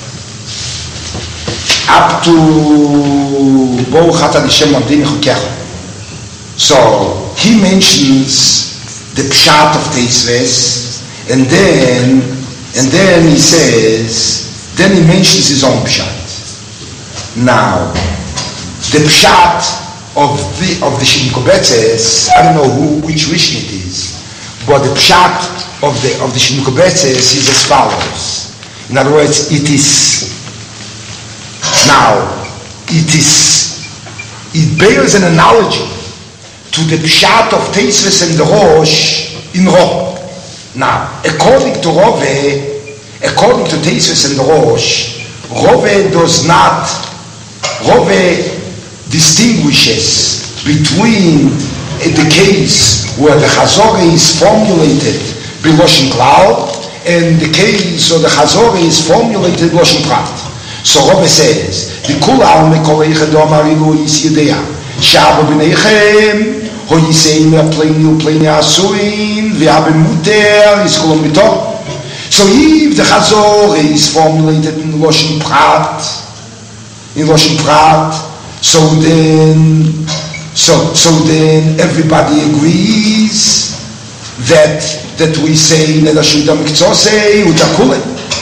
Speaker 1: up to Bo Chata L'Shem Mamdini Chokecha. So he mentions the pshat of Teisves, and then and then he says, then he mentions his own pshat. Now, the pshat of the of the Shidduch Kobetzes, I don't know who which Rishon it is, but the pshat of the of the Shidduch Kobetzes is as follows. In other words, it is. Now, it is, it bears an analogy to the pshat of Teisves and the Rosh in Rov. Now, according to Rove, according to Teisves and the Rosh, Rove does not, Rove distinguishes between the case where the Chazor is formulated b'Loshen Klal and the case where the Chazor is formulated b'Loshen Prat. So Rove says, the Kula Mekol Eichad Amarilu Is Yedea Shaba B'neichem Ho Yiseim Pleni Upleni Asuin V'Abem Muter Is Kolom B'Tor. So if the Chazor is formulated in Loshen Prat, in Loshen Prat, so then, so so then everybody agrees that that we say Nedashuta Miktsose Utakule.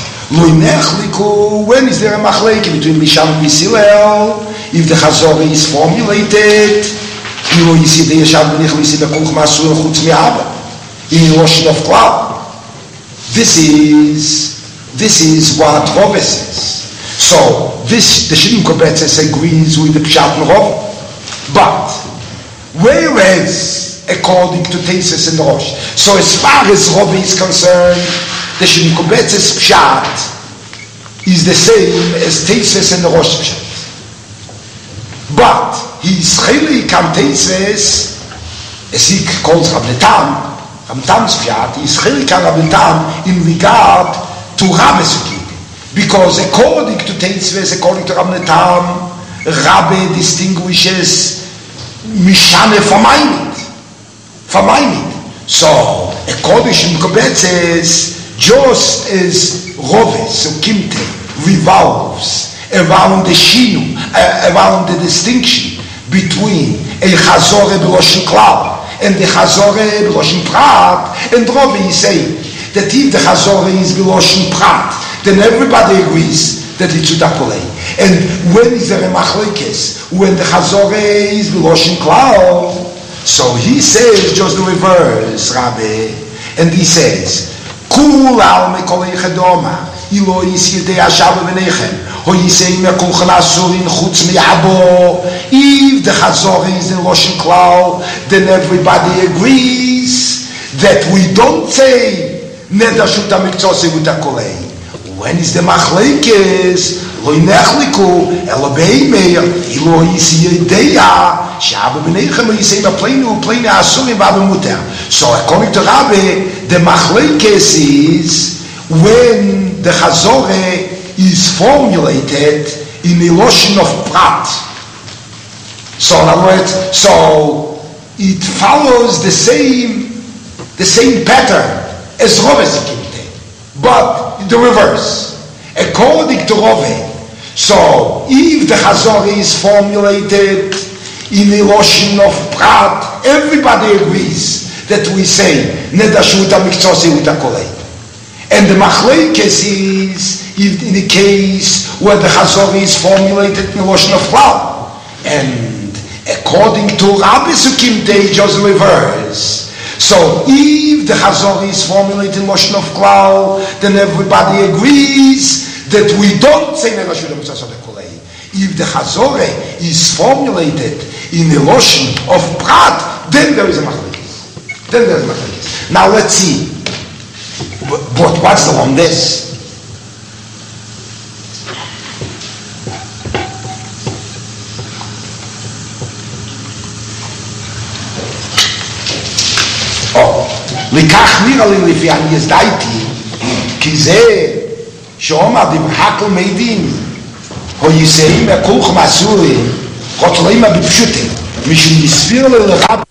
Speaker 1: When is there a machleke between Misham and Bisilel? If the Chazor is formulated, you see the Yeshab Benich, we see the Kulch Masul Chutz Mi'aba in Rosh of Klal. This is this is what Rove says. So this the Shittim Kobetzes agrees with the Pshat and Rove, but whereas according to Tesis and Rosh, so as far as Rove is concerned, the Shittim Kobetzes Pshat is the same as Tesis and the Rosh Pshat. But his Cheli Kam Tesis, as he calls Rabbi Tam, Rabbi Tam's Pshat, his Cheli Kam Rabbi Tam in regard to Rabbi Sukkot. Because according to Tesis, according to Rabbi Tam, Rabbi distinguishes Mishane from Maimid. From Maimid. So, according to Kobetzes, just as Rove, Sukimte, revolves around the shinu, uh, around the distinction between a Chazore B'Loshen Klal and the Chazore B'Loshen Prat, and Rove is saying that if the Chazore is B'Loshen Prat, then everybody agrees that it's Udakolei. And when is there a machlekes? When the Chazore is B'Loshen Klal. So he says just the reverse, Rabbi, and he says, Kul al mekolei chedoma, ilo is yidei hashav v'nechem, ho yisei mekul chanasurin chutz mi'abo. If the Chazor is in Loshen Klal, then everybody agrees that we don't say nedashut ha'miktzos utakolei. When is the machlekes? Lo inechliku elo beimeir, ilo is yidei hashav v'nechem, ho yisei mepleinu pleinu asurim v'abemuter. So according to Rabbi, the machlekes is when the Chazore is formulated in the Loshen of Prat. So in other words, so it follows the same the same pattern as Rove Sikimte, but the reverse. According to Rove, so if the Chazore is formulated in the Loshen of Prat, everybody agrees that we say Nedashut HaMiktzos Utakolei. And the machlekes is if in the case where the Chazor is formulated in the Loshen of Klal. And according to Rabbi Sukimte, just reverse. So if the Chazor is formulated in Loshen of Klal, then everybody agrees that we don't say Nedashut HaMiktzos Utakolei. If the Chazor is formulated in the Loshen of Prat, then there is a machlekes. Then there's machlekes. Now let's see. But what's the on this? Oh, likach nira li lifi an yizdaiti ki ze she'omar dimhakol meidin ho yiseim ekulch masurim chotleim b'pshutim mishum yisvir lelrab.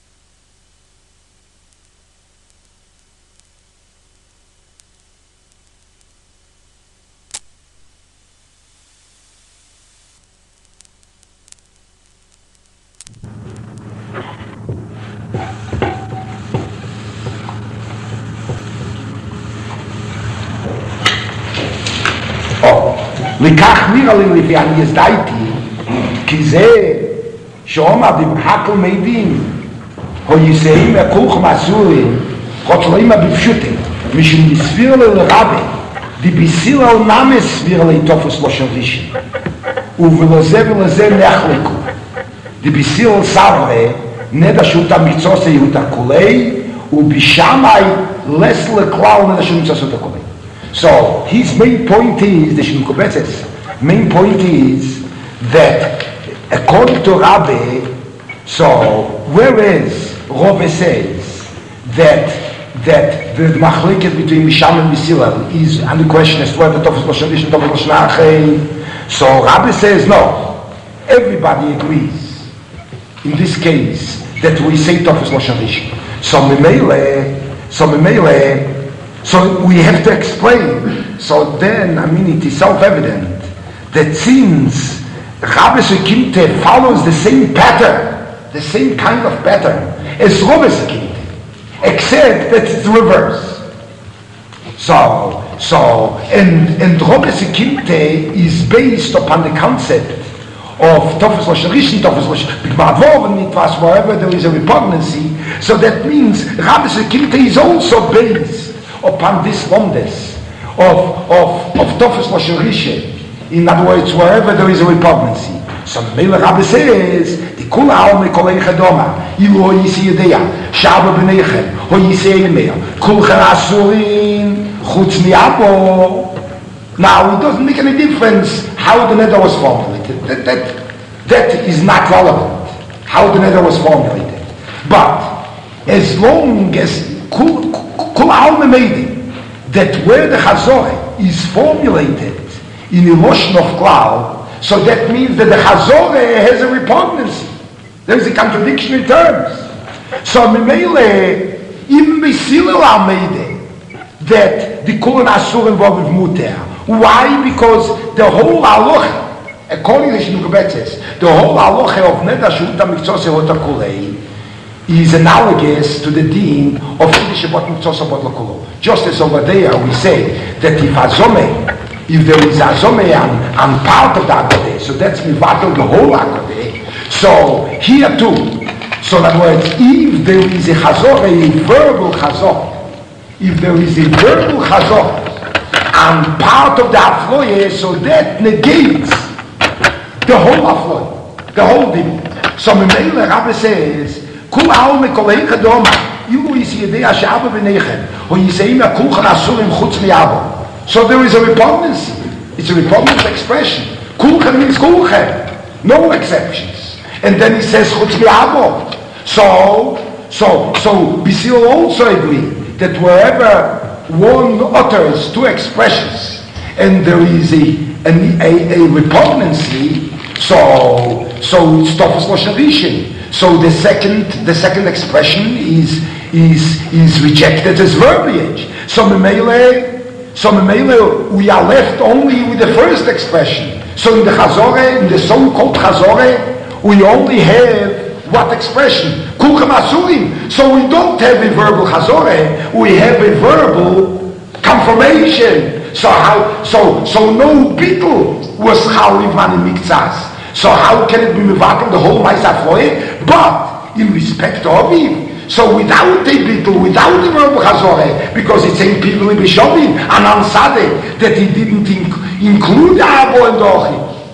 Speaker 1: לכך נראה לי לפי אני יזדייתי כי זה שאומר דמחקל מידים הו יסעים הכוך מסורים חוצלעים בפשוטים משום יסביר לרבי דיביסיל על נמס סביר ליתופס לא של רישי ובלזה ולזה נחלקו דיביסיל על סברה נדשות המקצוס היהודה כולי ובשמי לס לכלל נדשות המקצוס היהודה כולי. So his main point is, the Shittim Kobetzes' main point is that according to Rabbi, so whereas Rove says that that the machleket between Misham and Bisilel is, and the question is whether Tofes Loshen Rish and Tofes Loshen Achei, so Rabbi says no, everybody agrees in this case that we say Tofes Loshen Rish. So Memele, so Memele, so we have to explain. So then, I mean, it is self-evident that since Rabbi Sukimte follows the same pattern, the same kind of pattern as Rove Sukimte, except that it's the reverse. So, so, and, and Robes Kimte is based upon the concept of Tofes Lashon Rishon, Tofes Lashon B'Gmar Nitwas, wherever there is a repugnancy. So that means Robes Kimte is also based upon this oneness of, of, of Tofes Lashon Rishon. In other words, wherever there is a repugnancy. So Mele Rabbi says, the Kula Alme Kolei Chadoma, Ilu Ho Yisi Yedea, Shaba B'Neichem, Ho Yisi Eimeya, Kulchen Asurin, Chutz Mi'abo. Now, it doesn't make any difference how the neder was formulated. That, that, that is not relevant, how the neder was formulated. But, as long as Kula Alme made it, that where the Chazorah is formulated in the motion of Klal, so that means that the Chazorah has a repugnancy. There is a contradiction in terms. So Mimele, even B'Silel made it, that the Kulan Asur involved with Muter. Why? Because the whole halacha, according to Shmuel says, the whole halacha of Neder Shuta Miktzos Hota Kulei is analogous to the deen of Yiddish Shabbat Miktzos Hota Kulei. Just as over there we say that if Azomeh, if there is Azomeh on, on part of the Agadeh, so that's Mivatel the whole Agadeh. So here too, so in other words, if there is a Chazor, a verbal Chazor, if there is a verbal Chazor on part of the Afloye, so that negates the whole Afloye, the whole thing. So Mimele Rabbi says, Kul Alme Kolei Chadoma, Ilu Yisi Yedea She'aba B'Neichem, Ho Yiseim HaKulchan Asurim Chutz Mi'abo. So there is a repugnancy. It's a repugnant expression. Kulchen means kulchen. No exceptions. And then he says chutz mi'abo. So, so, so B'Silel also agree that wherever one utters two expressions and there is a, a, a, a repugnancy, so, so it's Tofes Lashon Rishon. So the second, the second expression is, is, is rejected as verbiage. So Memele, So we are left only with the first expression. So in the Chazorah, in the so-called Chazorah, we only have what expression? Kulchem Asurim. So we don't have a verbal Chazorah, we have a verbal confirmation. So how? So so no bittul was Chaliv Mani Miktzas. So how can it be Mivakel the whole Ma'aseh Afloye? But in respect of him. So without a bittul, without the verbal Chazorah, because it's saying people in Bishovim, and Ansade, that he didn't inc- include Abo and Dochi.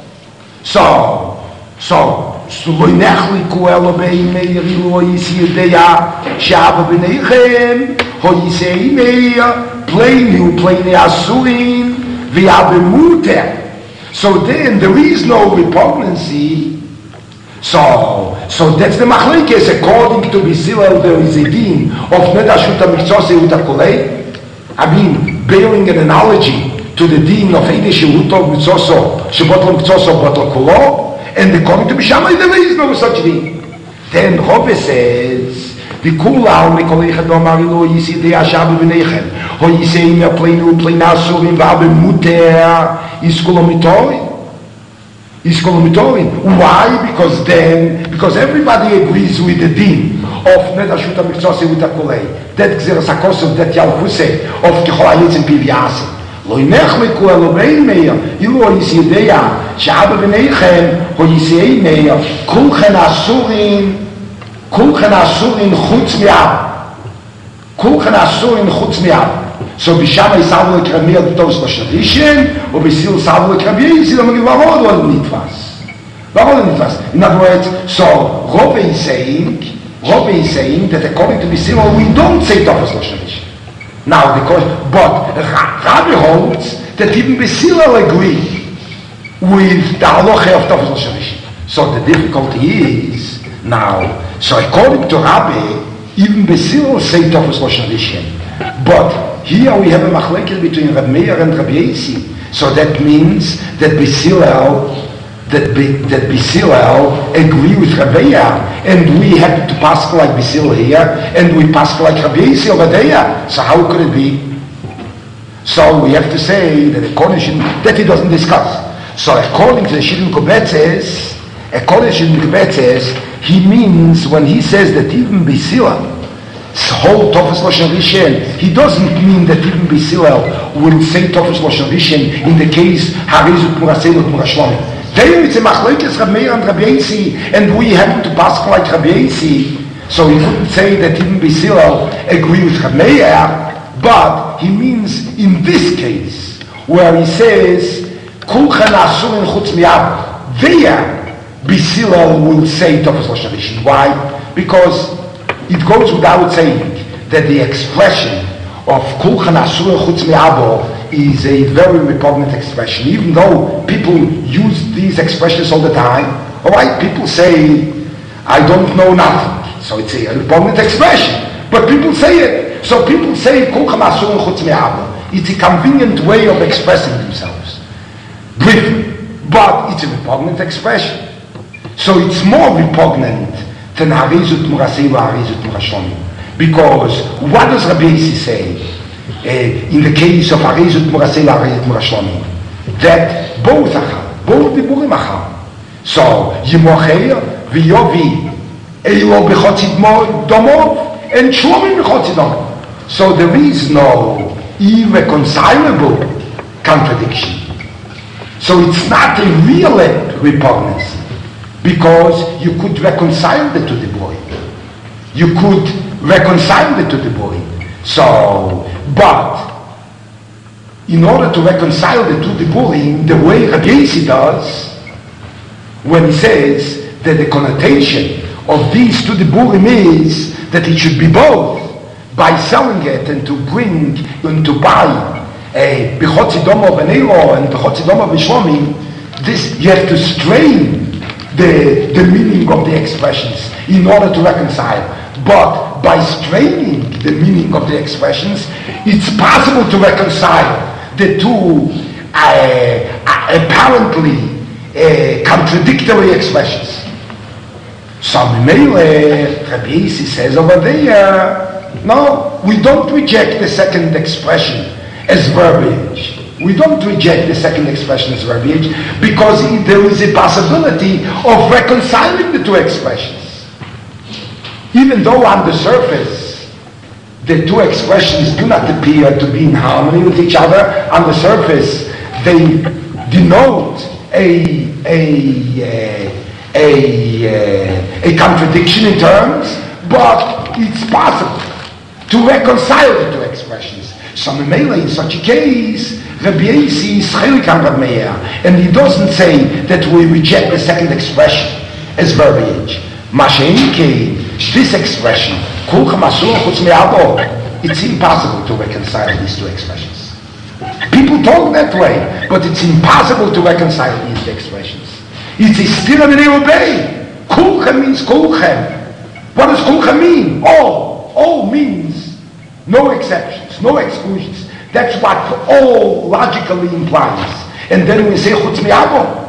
Speaker 1: So, so, so loinech likuelo beimeir ilu ho yisi yedeya, she'aba b'neichem, ho yisei meir, pleinu, pleinu asurin, v'yabe muter. So then there is no repugnancy. So, so that's the machlekes. According to B'Silel, there is a deen of Neder Shuta Miktzos Hota Kulei. I mean, bearing an analogy to the deen of Eidish Shuta Miktzos Shabbat Miktzos Hota Kulei, and according to Bishamai, there is no such deen. Then Rove says, the Kula Mikolei Chadom Arilo Yisi De Ashabu B'Neichem Ho Yisei Mea Pleinu Pleina Asurim V'Abe Muter Is Kulomitori. Is Kolomitorin. Why? Because then, because everybody agrees with the deen of Neder Shuta Miktzos Hota Kulei. That Gzeras HaKosov, that Yalchuse of Kechol HaYitz and Pivyasi. Lo Yinech Liku Elo Bein Meir, Ilu Ho Yisi Yedeya, She'aba B'Neichem, Ho Yisei Meir, Kulchen Asurin, Kulchen Asurin Chutz Mi'ab. Kulchen Asurin Chutz Mi'ab. So Bishama is Savul Kramir B'Tovs Lashon Rishon, or B'Sil Savul Kramir, Yisrael Magid Varod was Nitwas. Varod Nitwas. In other words, so Rove is saying, Rove is saying that according to B'Sil, we don't say Tovs Lashon Rishon. Now, because, but Rabbi holds that even B'Sil agree with the halacha of Tovs Lashon Rishon. So the difficulty is, now, so according to Rabbi, even B'Sil say Tovs Lashon Rishon. But here we have a machlekes between Reb Meir and Reb Yesi. So that means that B'Silel, that Be, that B'Silel agree with Reb Meir, and we have to pass like B'Silel here, and we pass like Reb Yesi over there. So how could it be? So we have to say that according to that he doesn't discuss. So according to the Shidduch Kobetzes, according to Shidduch Kobetzes, he means when he says that even B'Silel, so whole Tofes Lashon Rishon, he doesn't mean that even B'Silel will say Tofes Lashon Rishon in the case Harizu Tmuraselu Tmurashlomi. There it's a Machlekes Rab Meir and Rabbi Yosi, and we happen to pass like Rabbi Yosi, so he couldn't say that even B'Silel agree with Rab Meir, but he means in this case, where he says, Kulchen Asurin Chutz Mi'ab, there B'Silel will say Tofes Lashon Rishon. Why? Because it goes without saying that the expression of Kulchen Asur Chutz Mi'abo is a very repugnant expression, even though people use these expressions all the time. Alright, people say, I don't know nothing. So it's a repugnant expression. But people say it. So people say Kulchen Asur Chutz Mi'abo. It's a convenient way of expressing themselves. Briefly. But it's a repugnant expression. So it's more repugnant than Harizut Murasei wa Harizut Murashlomi. Because what does Rabbi Yosi say uh, in the case of Harizut Murasei wa Harizut Murashlomi? That both acham, both diburim acham. So Yimocher v'yovi eilo b'chotzid domov and shlomi b'chotzid domov. So there is no irreconcilable contradiction. So it's not a real repugnancy. Because you could reconcile the two diburim. You could reconcile the two diburim. So, but in order to reconcile the two diburim, the way Rabbi Yosi does, when he says that the connotation of these two diburim is that it should be both, by selling it and to bring and to buy a b'chotzi domo v'neiro and b'chotzi domo v'shlomi, this you have to strain The, the meaning of the expressions in order to reconcile. But by straining the meaning of the expressions, it's possible to reconcile the two uh, apparently uh, contradictory expressions. So Rabbi Yosi says over there, no, we don't reject the second expression as verbiage. We don't reject the second expression as verbiage because there is a possibility of reconciling the two expressions. Even though on the surface the two expressions do not appear to be in harmony with each other, on the surface they denote a, a, a, a, a contradiction in terms, but it's possible to reconcile the two expressions. So in such a case, Rabbi Yosi is chelik on Rab Meir, and he doesn't say that we reject the second expression as verbiage. Mashenike, this expression, Kulchem Asur Chutz Mi'abo, it's impossible to reconcile these two expressions. People talk that way, but it's impossible to reconcile these two expressions. It's a stira b'nei obey. Kulchem means Kulchem. What does Kulchem mean? All. All means no exceptions, no exclusions. That's what all logically implies. And then we say Chutz Mi'abo.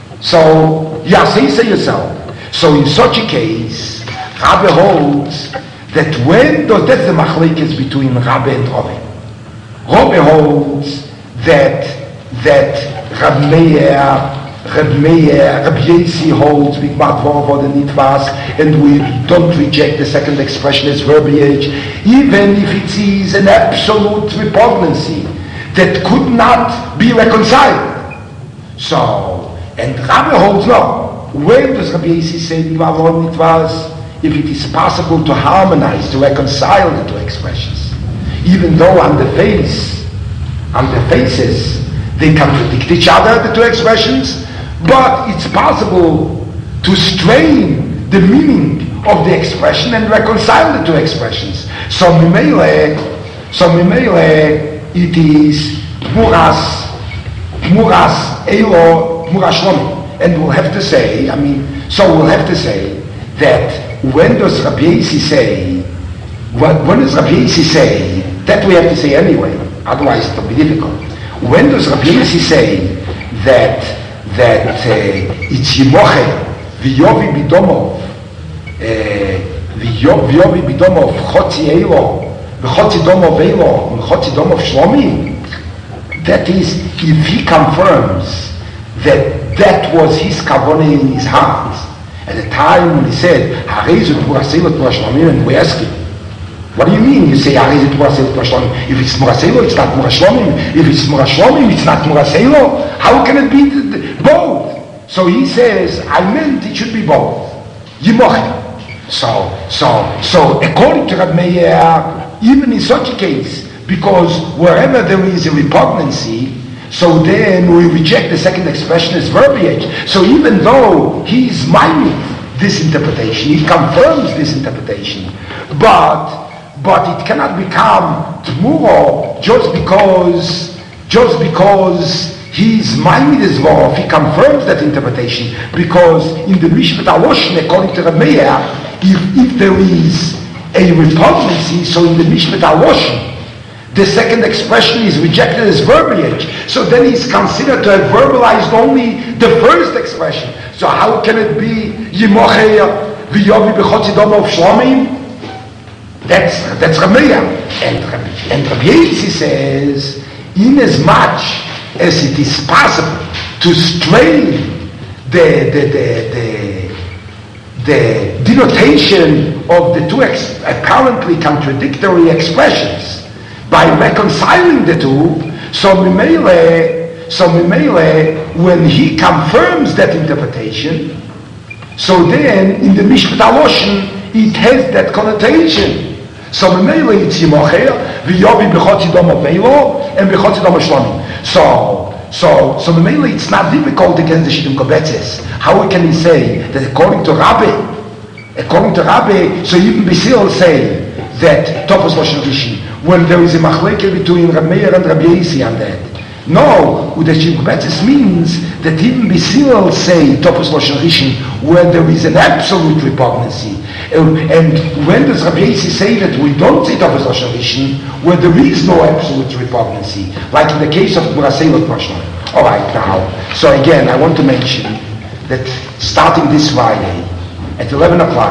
Speaker 1: So, Yasei say yourself. So in such a case, Rabbi holds that when, that's the machlekes between Rabbi and Rabbi. Rabbi holds that, that Rabbi Meir, Rabbi Meir, Rabbi Yosi holds Bigmat Vorvod and Nitvas, and we don't reject the second expression as verbiage, even if it is an absolute repugnancy that could not be reconciled. So, and Rabbi holds no. Where does Rabbi Yosi say Bigmat Vorvod and Nitvas? If it is possible to harmonize, to reconcile the two expressions, even though on the face, on the faces, they contradict each other, the two expressions, but it's possible to strain the meaning of the expression and reconcile the two expressions. So Mimele, so Mimele, it is Muras, Muras Eilo, Muras Shlomi. And we'll have to say, I mean, so we'll have to say that when does Rabbi Yosi say, when, when does Rabbi Yosi say, that we have to say anyway, otherwise it will be difficult. When does Rabbi Yosi say that that uh, it's Yimocher v'yovi bidomov v'yovi bidomov chotzi eilo v'chotzi domov eilo v'chotzi domov shlomi? That is, if he confirms that that was his kavanah in his heart at the time when he said Harei zu t'murasei v't'murashlomi, and we ask him, What do you mean? You say, if it's Muraselo, it's not Murashlomim. If it's Murashlomim, it's not Muraselo. How can it be both? So he says, I meant it should be both. Yimochel. So, so, so, according to Rab Meir, even in such a case, because wherever there is a repugnancy, so then we reject the second expression as verbiage. So even though he's minding this interpretation, he confirms this interpretation, but but it cannot become Tmuro just because just because he's minded as well. He confirms that interpretation, because in the Mishpat Aloshne, according to Rab Meir, if, if there is a repugnancy, so in the Mishpat Aloshne, the second expression is rejected as verbiage. So then he's considered to have verbalized only the first expression. So how can it be Yimocher v'yovi b'chotzidom of Shlomim? That's that's Rab Meir. And and Rabbi Yitzi says, in as much as it is possible to strain the the the the, the denotation of the two ex- apparently contradictory expressions by reconciling the two, so Mimele, so Mimele, when he confirms that interpretation, so then in the Mishpat Aloshen it has that connotation. So Mimele it's Yimocher, v'yovi b'chotzidom aveilo, and b'chotzidom shlomim. So, so, so Mimele it's not difficult against the Shittim Kobetzes. How can he say that according to Rabbi, according to Rabbi, so even Basil say that Topos Lashon Rishon, when there is a machleke between Rab Meir and Rabbi Yossi on that. No, the Shittim Kobetzes means that even Basil say Topos Lashon Rishon when there is an absolute repugnancy. And, and when does Rabbi Yossi say that we don't say Topos Lashon Rishon when there is no absolute repugnancy, like in the case of Muraselot Mashon? All right, now, so again, I want to mention that starting this Friday at eleven o'clock,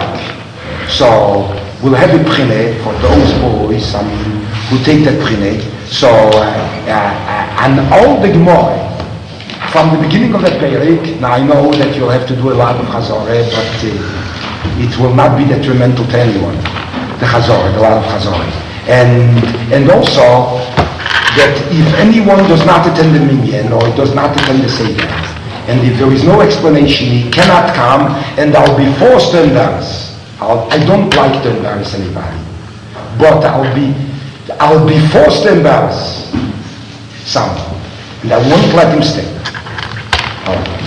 Speaker 1: so we'll have a prine for those boys, I mean, who take that prine. So, uh, uh, and all the Gemara, from the beginning of that Perek, now I know that you'll have to do a lot of Chazoreh, but uh, it will not be detrimental to anyone, the Chazoreh, the lot of Chazoreh. And, and also, that if anyone does not attend the Minyan, or does not attend the Seder, and if there is no explanation, he cannot come, and I'll be forced to embarrass. I'll, I don't like to embarrass anybody, but I'll be I'll be forced to embarrass someone, and I won't let him stay. All right.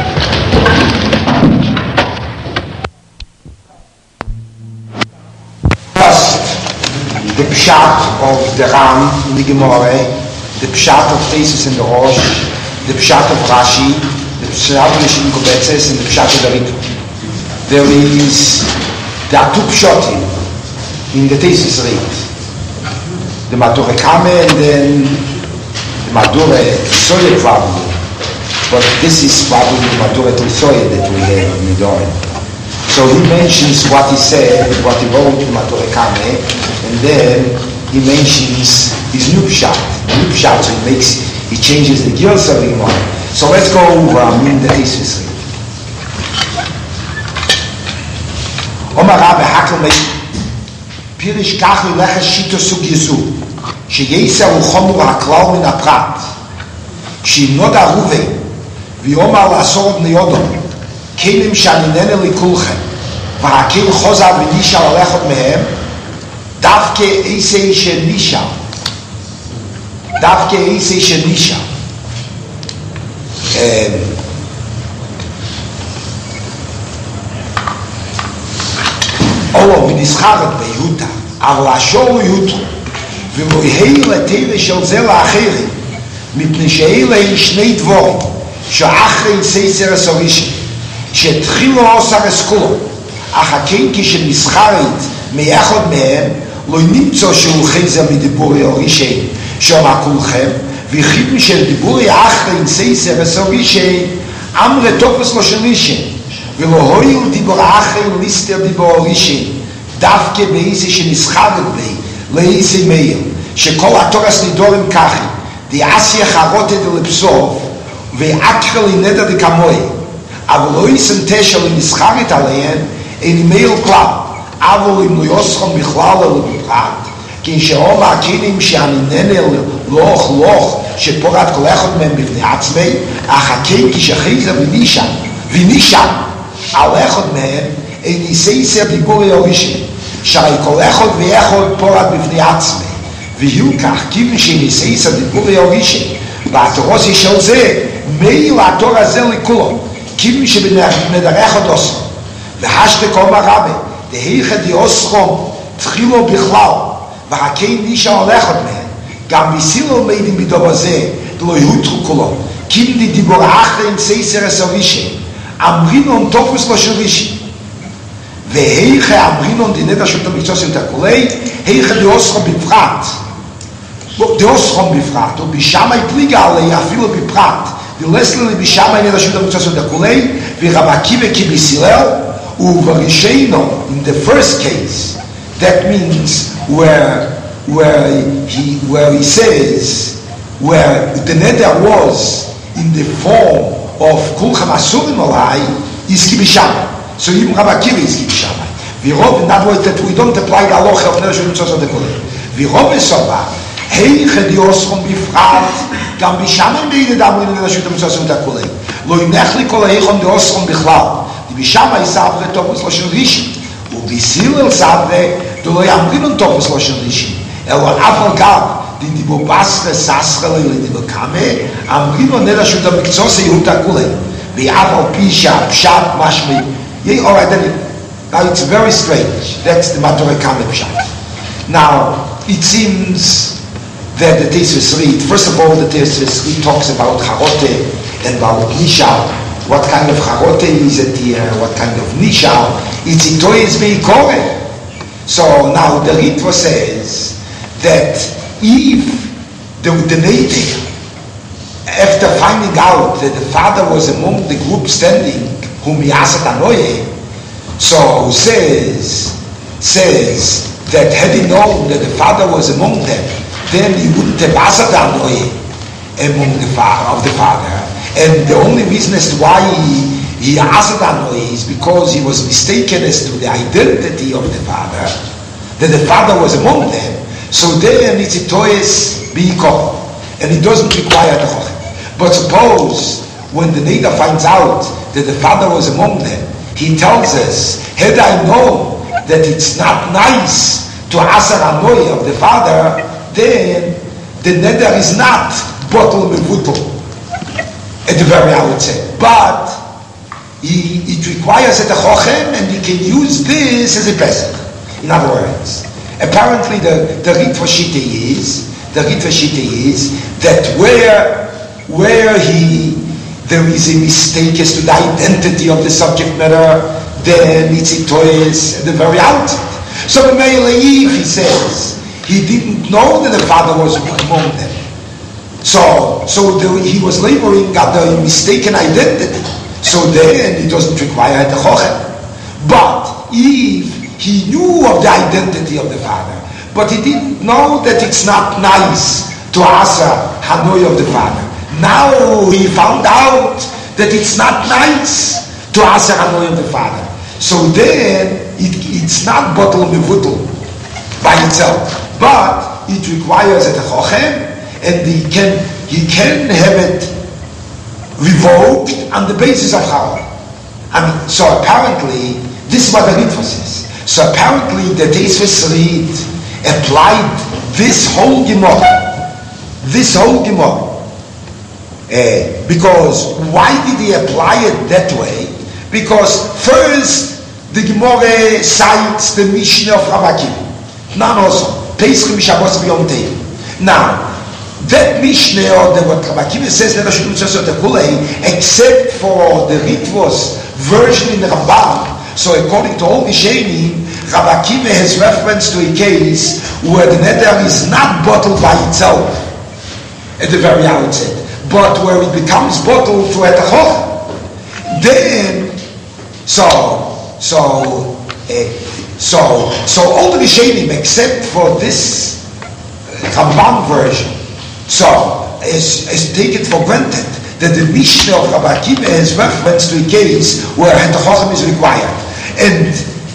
Speaker 1: First, the pshat of the Ram in the Gemara, the pshat of Tesis in the Rosh, the pshat of Rashi, the pshat of the Shittim Kobetzes, and the pshat of the Ritu. There is There are two pshatim in the Tesis Read. The Madure Kame and then the Madure Tisoye probably. But this is probably the Madure Tisoye that we have in Midorim. So he mentions what he said, what he wrote in Madure Kame, and then he mentions his new pshat. New pshat, so he makes, he changes the gears of the Gemara. So let's go over um, in the Tesis Read. Omar Rabbi Hakel Mei Pirish Kach Lecha Shito Sug Yesu Sheyeser Uchomur HaKlal Min HaPrat Shimnod HaRuven V'yomar L'asor B'nei Odom Kelim Shaninene Likulchem V'hakel Chozav V'nishal Alechot Mehem Davke Eisei Shenishal Davke Eisei Shenishal או מנסחרת ביהודה, אבל השור הוא יהודו, ולא יהיה לטבע של זה לאחרים, מפני שאלה הם שני דבורים, שאחרי סייסר הסורישי, שהתחילו עושר אסכולו, אך הכן כשנסחרת מאחד מהם, לא נמצא שהוא חזר מדיבורי הורישי, שאומר כולכם, וכיוון של דיבורי אחרי סייסר הסורישי, אמר תופס לו שלישי, ולא הויל דיבור אחרי ליסטר דיבור הורישי, דווקא באיזה שנסחרת בי, לאיזה מאיר, שכל התורס נידורים ככה, דיעשי חרוטה דלפסוב, ואקרא לי נדע דקמוי, אבל לא יסם תשע לנסחרת עליהן, אין מאיר כלל, אבל אם לא יוסכם בכלל אלא בפרט, כי שאום הכלים שאני נהנה לוח לוח שפורת כל אחד מהם בפני עצמי, אך הכי כשחיזה ונישם, ונישם על אחד מהם, אין ניסייסר דיבורי הראשון, שהרי כל אחד ואחד פורת בפני עצמי, ויהיו כך, כיוון שניסייסר דיבורי הראשון, והתורוסי של זה, מייל התור הזה לכולו, כיוון שבנדרך עוד עושרו, והשתק אומר רבי, דהיכא דיוסרום תחילו בכלל, והכי נישה הולך עוד מהם, גם בסילו מידים בדבר זה, דלו יהותרו כולו, כיוון די דיבור אחרים סייסר הסורישי, אמרינון תופס לו של רישי, והיכא אמרינון דינדה שוטה מקצוסים תקולי, היכא דיוסרום בפרט, דיוסרום בפרט, ובשמה הפליגה עליה אפילו בפרט, ולסלי בשמה נדה שוטה מקצוסים תקולי, ורבקי וכביסילל, Uvarisheno, in the first case, that means where where he where he says where the neder was in the form of Kulcham Asurim Alai is Kibishama. So even Rabbi Akiva is Kibishama. We hope in that way that we don't apply the halacha of Neder Shemitzos of the Kohen. We hope it's over. Heiche Diosrom Bifrat Gam Bishama Meide Damrin Neder Shemitzos of the Kohen. Lo Inechli Kol Heichom Diosrom Bichlal. ושמה יסעברה תופס לו של רישי, ובסילל סעברה דולא יאמרינון תופס לו של רישי, אלא אף על גב, דיבור בסרה ססרה לדיבור קמה, אמרינון נדע שוטה מקצוס יהודה כולי, ואף על פי שהפשט משמעי, יהיה alright then, now it's very strange, that's the Matore Kame pshat. Now, it seems that the Teisves read, first of all the Teisves read talks about Charote and about Nishal, what kind of charote is it here, what kind of nishal, it's itoyes veikore. So now the Ritva says that if the, the native, after finding out that the father was among the group standing, whom he asked anoye, so says, says that had he known that the father was among them, then he wouldn't have asked anoye among the father of the father. And the only reason as to why he, he asked Anoy is because he was mistaken as to the identity of the father, that the father was among them. So then it's a toys biko, and it doesn't require the chochem. But suppose when the neighbor finds out that the father was among them, he tells us, had I known that it's not nice to ask Anoy of the father, then the neder is not bottle mevuto. At the very outset, but he, it requires a chochem, and he can use this as a pesach. In other words, apparently the the Ritva Shita is the Ritva Shita is that where where he there is a mistake as to the identity of the subject matter, then it's a toys at the very outset. So the Meilei, if he says he didn't know that the father was among them. So, so the, he was laboring at the mistaken identity. So then it doesn't require the chochem. But if he knew of the identity of the father, but he didn't know that it's not nice to ask Hanoi of the father. Now he found out that it's not nice to ask Hanoi of the father. So then it, it's not bottle mevutel by itself, but it requires a chochem. And he can he can have it revoked on the basis of how. I mean, so apparently this is what the Ritva says. So apparently the Teisves read applied this whole Gemara, this whole Gemara, uh, because why did he apply it that way? Because first the Gemara cites the Mishnah of Rabbi Akiva. Now also Pesach Mishabos B'Yom Tov. Now. That Mishnah, or the, what Rabbi Akiva says, except for the Ritva's version in the Rambam, so according to all Rishonim, Rabbi Akiva has reference to a case where the neder is not bottled by itself at the very outset, but where it becomes bottled through a tachochem. Then, so, so, uh, so, so all the Rishonim, except for this Rambam version, so, is, is taken for granted that the Mishnah of Rabbi Akiva has reference to a case where Hentachochem is required. And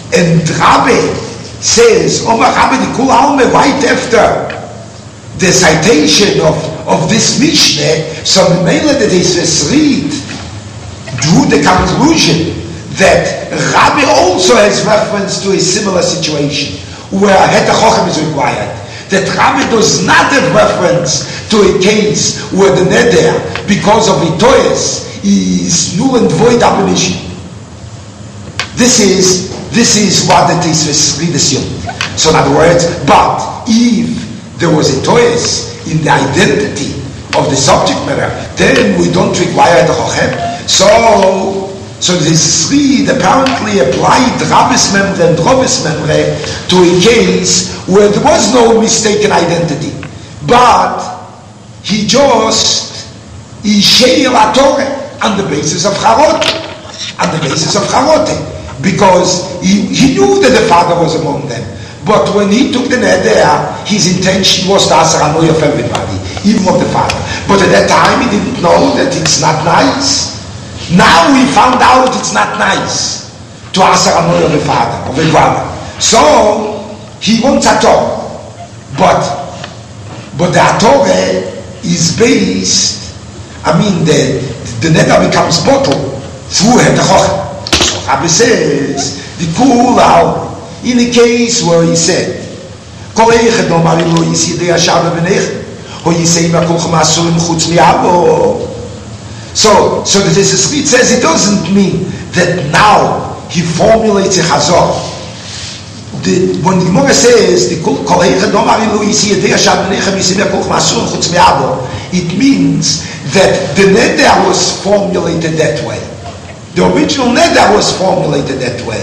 Speaker 1: And Rabbi says, Omar Rabbi the Kul Alme, right after the citation of, of this Mishnah, so Mimele that he says read, drew the conclusion that Rabbi also has reference to a similar situation where a Heta Chochem is required. That Rabbi does not have reference to a case where the neder, because of itoyes, is null and void ab initio. This is this is what the Tosfos read assumed. So in other words, but if there was itoyes in the identity of the subject matter, then we don't require the chochem. So so this read apparently applied Rabbi's memre and Rovis memre to a case where there was no mistaken identity, but he just he sheil a Torah on the basis of charote, on the basis of charote, because he, he knew that the father was among them. But when he took the neder, his intention was to ask anoy of everybody, even of the father. But at that time he didn't know that it's not nice. Now he found out it's not nice to ask anoy of the father, of the brother. So he wants a Torah, but but the Torah is based. I mean, the the neder becomes bottled through Heta Chochem. So Rabbi says the Kul Alme, in a case where he said, "Kol echad omar lo yisidei hashav b'neicha, ho yisei makol chumasurim chutz mi'abo." So, so the Tosfos says it doesn't mean that now he formulates a chazor. The, when the Gemara says the kol echad omar lo yisidei hashav b'neicha yisei makol chumasurim chutz mi'abo, it means that the neder was formulated that way. The original neder was formulated that way.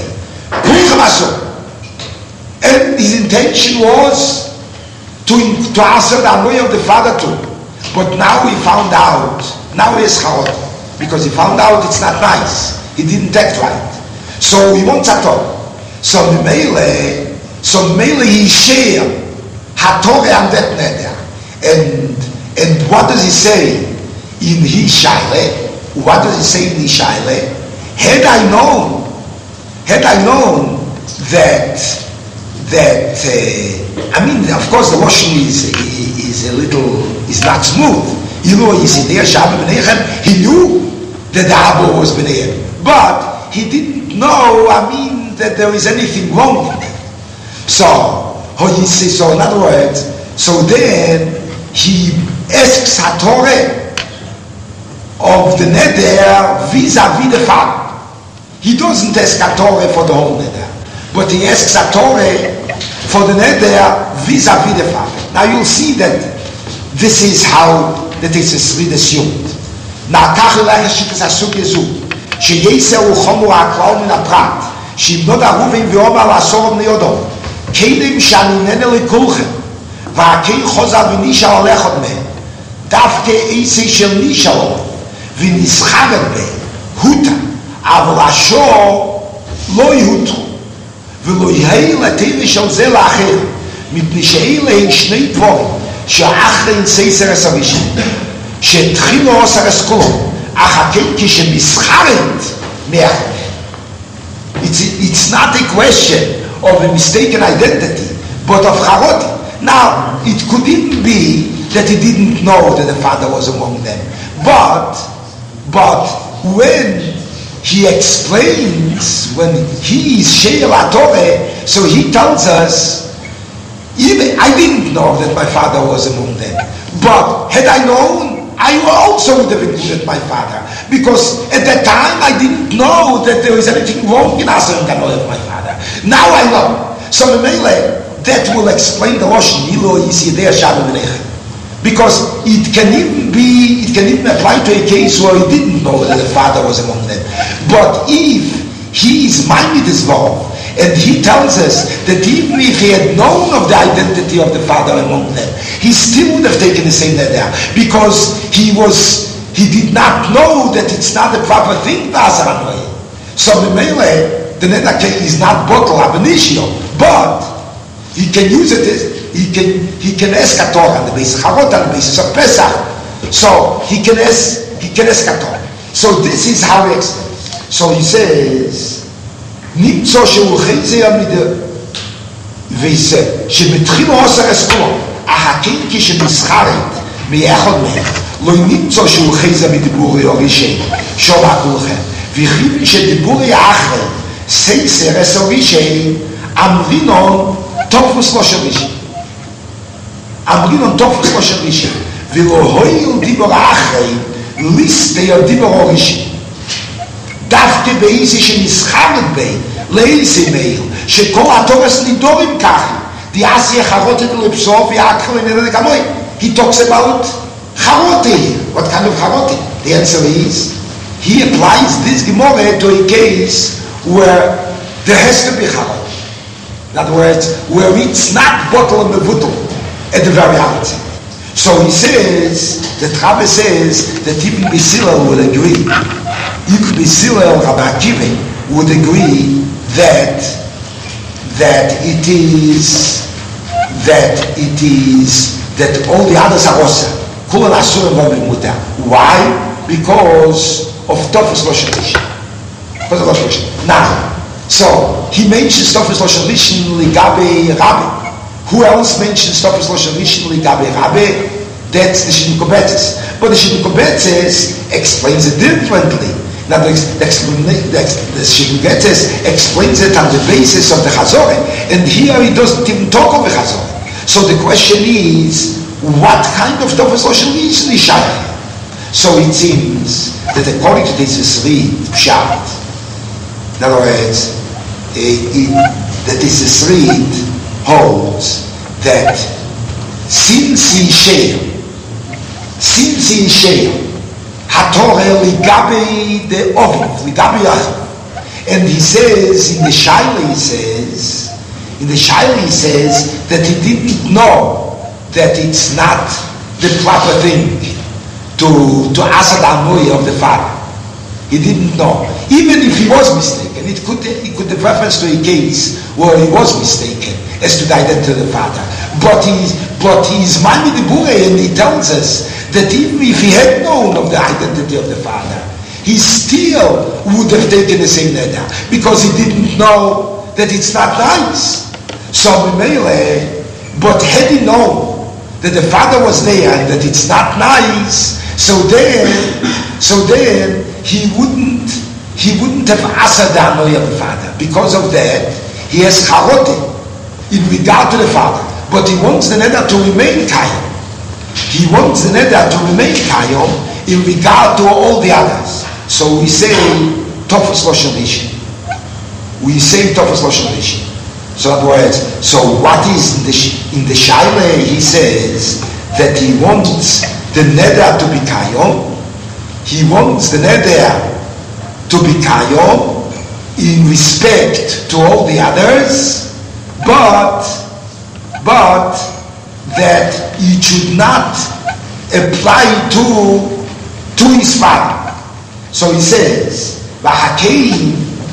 Speaker 1: And his intention was to, to answer the way of the father too. But now he found out, now he is chaot, because he found out it's not nice. He didn't act right. So he wants a Torah. So Mimele, so Mimele he share HaTorah and that neder. And, and what does he say in his shaile? What does he say in his shaile? Had I known, had I known that, that uh, I mean, of course, the washing is is a little is not smooth. You know, he's in there, Shabbat B'neihem. He knew that the Abba was B'neihem, but he didn't know. I mean, that there is anything wrong with it. So, he says. So, in other words, so then he asks HaTorah of the neder vis-a-vis the father. He doesn't ask a Torah for the whole neder, but he asks a Torah for the neder vis-a-vis the father. Now you'll see that this is how the Tosfos assumed. Now, כך להשיט הסוגיה זו, שיסר וחומר הכלל מן הפרט, שיבנות הרובים ואומר לעשור בני אדום, כלים שענייננה לכולכם, והכי חוזר ונישא הולך עוד מהם, דווקא עשה של נישא הולך, ונסחרת בה, הותה, אבל השור לא יהותו, ולא יהיה לתרא של זה לאחר, מפני שאלה הם שני דברים, שאחרי סייסר הסבישים, שהתחילו עושר אסכולו, אך הכן כשמסחרת מאחר. It's, it's not a question of a mistaken identity, but of charoti. Now, it couldn't be that he didn't know that the father was among them. But, but when he explains, when he is Sheil HaTorah, so he tells us, even I didn't know that my father was among them. But had I known, I also would have included my father. Because at that time I didn't know that there was anything wrong in answering the knowledge of my father. Now I know. So Mimele, that will explain the Lashon Ilo Yisidei Hashav B'neicha. Because it can even be, it can even apply to a case where he didn't know that the father was among them. But if he is minded as well, and he tells us that even if he had known of the identity of the father among them, he still would have taken the same neder, because he was, he did not know that it's not the proper thing to ask Anoy. So Mimele, the neder is not bottle ab initio, but he can use it as, he can he can ask a Torah on the basis of Charot, on the basis of Pesach. So he can ask he can ask a Torah. So this is how he explains. So he says, נמצא שהוא חייזר מדי וזה שמתחיל עושה אסכולה החכים כשנסחרת מאחד מהם לא נמצא שהוא חייזר מדיבורי הראשי שומע כולכם וכיוון שדיבורי האחר סייסר אס הראשי אמרינון תופס לא של ראשי אמרינון תופס לא של ראשי ולא הויל דיבור האחרי ליסטי הדיבור הראשי דווקא באיזה שנסחרת בי לאיזה מייל שכל התורס נידורים ככה דיאסי חרוטת לבסוף יעקר לנדד כמוי he talks about charote what kind of charote the answer is he applies this Gemara to a case where there has to be charote in other words where it's not bottle and mevutel at the very outset so he says the Rabbi says that even B'Silel would agree even B'Silel Rabbi Akiva would agree that that it is that it is that all the others are also kulan asurim v'mimuta. Why? Because of Tofus Lo Shalishin. Because of Lo Shalishin. Now, so he mentions Tofus Lo Shalishin ligabe Rabbi. Who else mentions Tofus Lo Shalishin ligabe Rabbi? That's the Shidduch Kobetzes. But the Shidduch Kobetzes explains it differently. Now the, the, the, the Shidduch Kobetzes explains it on the basis of the Chazorah, and here he doesn't even talk of the Chazorah. So the question is, what kind of Tofus Lo Shalishin is Shayach? So it seems that according to this read Pshat, in other words, it, it, that this read holds that since he share, since he share, Hatorah ligabe the oviv, ligabe yachid, and he says in the Shaila he says, in the Shaila he says that he didn't know that it's not the proper thing to to ask the amoy of the father. He didn't know, even if he was mistaken. It could it could have reference to a case where he was mistaken as to the identity of the father. But he's but he's Mami de Bure, and he tells us that even if he had known of the identity of the father, he still would have taken the same neder because he didn't know that it's not nice. So but had he known that the father was there and that it's not nice, so then so then he wouldn't he wouldn't have asked the anoy of the father. Because of that, he has charote in regard to the father, but he wants the neder to remain kayim. He wants the neder to remain kayim in regard to all the others. So we say Tofus Lo Shalishin. We say Tofus Lo Shalishin. So in other words, so what is in the in the Shaila? He says that he wants the neder to be kayim. He wants the neder to be kayim in respect to all the others, but but that it should not apply to to his father. So he says, "V'hakein."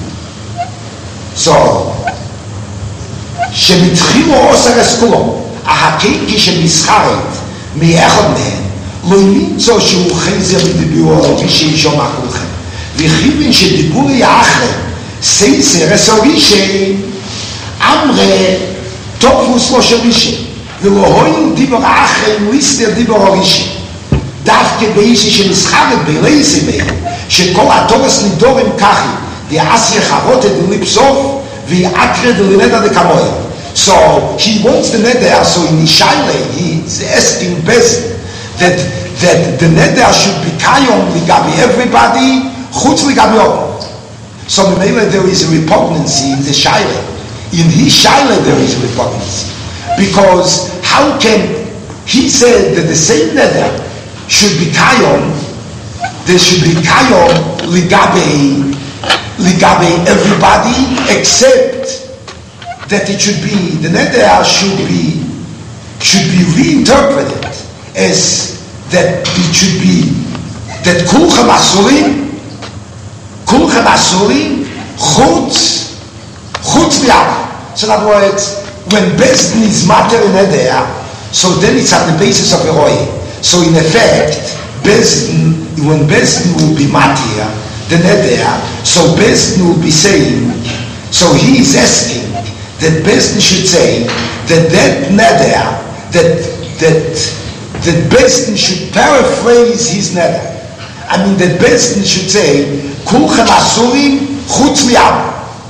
Speaker 1: So, shemitchilu oser eskulom, ahakein kishemischaret me'echad mehen, lo yimitzo shehu chayzer b'dibbur v'shei shomah kulchem, v'chivin shedibbur ya'achre seiser es orishei amre Tofus Lo Shalishin, ולא הויל דיבור אחר ליסטר דיבור הראשי. דווקא באישי שנסחרת בלייסי מהם, שכל התורס נידורים ככה, דעשי חרוטת ולבסוף, ויעקר דלנדע דקמויה. So he wants the neder, so in Ishaile, he's asking best that, that the neder should be kayom ligabi everybody, chutz ligabi okum. So maybe there is a repugnancy in the Shaile. In his Shaila there is repugnancy. Because how can he said that the same neder should be kayom, there should be kayom ligabe ligabe everybody, except that it should be the neder should be should be reinterpreted as that it should be that kulchem asurim kulchem asurim chutz chutz v'yad. So in other words, when Bezdin is matter in neder, so then it's on the basis of a roy. So in effect, Bezdin, when Bezdin will be matter, the neder, so Bezdin will be saying, So he is asking that Beis Din should say that that neder, that that that Beis Din should paraphrase his neder. I mean that Beis Din should say kulchem asurim chutz mi'abo,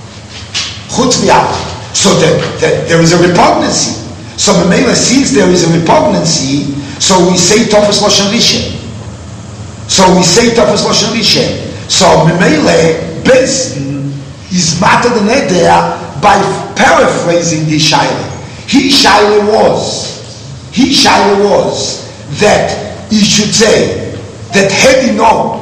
Speaker 1: chutz mi'abo. So that, that there is a repugnancy. So Memela sees there is a repugnancy. So we say Tofes Lashon Rishon. So we say Tofes Lashon Rishon. So Memela Beis Din is matter the neder by paraphrasing the shaila. He shaila was, he shaila was that he should say that had he known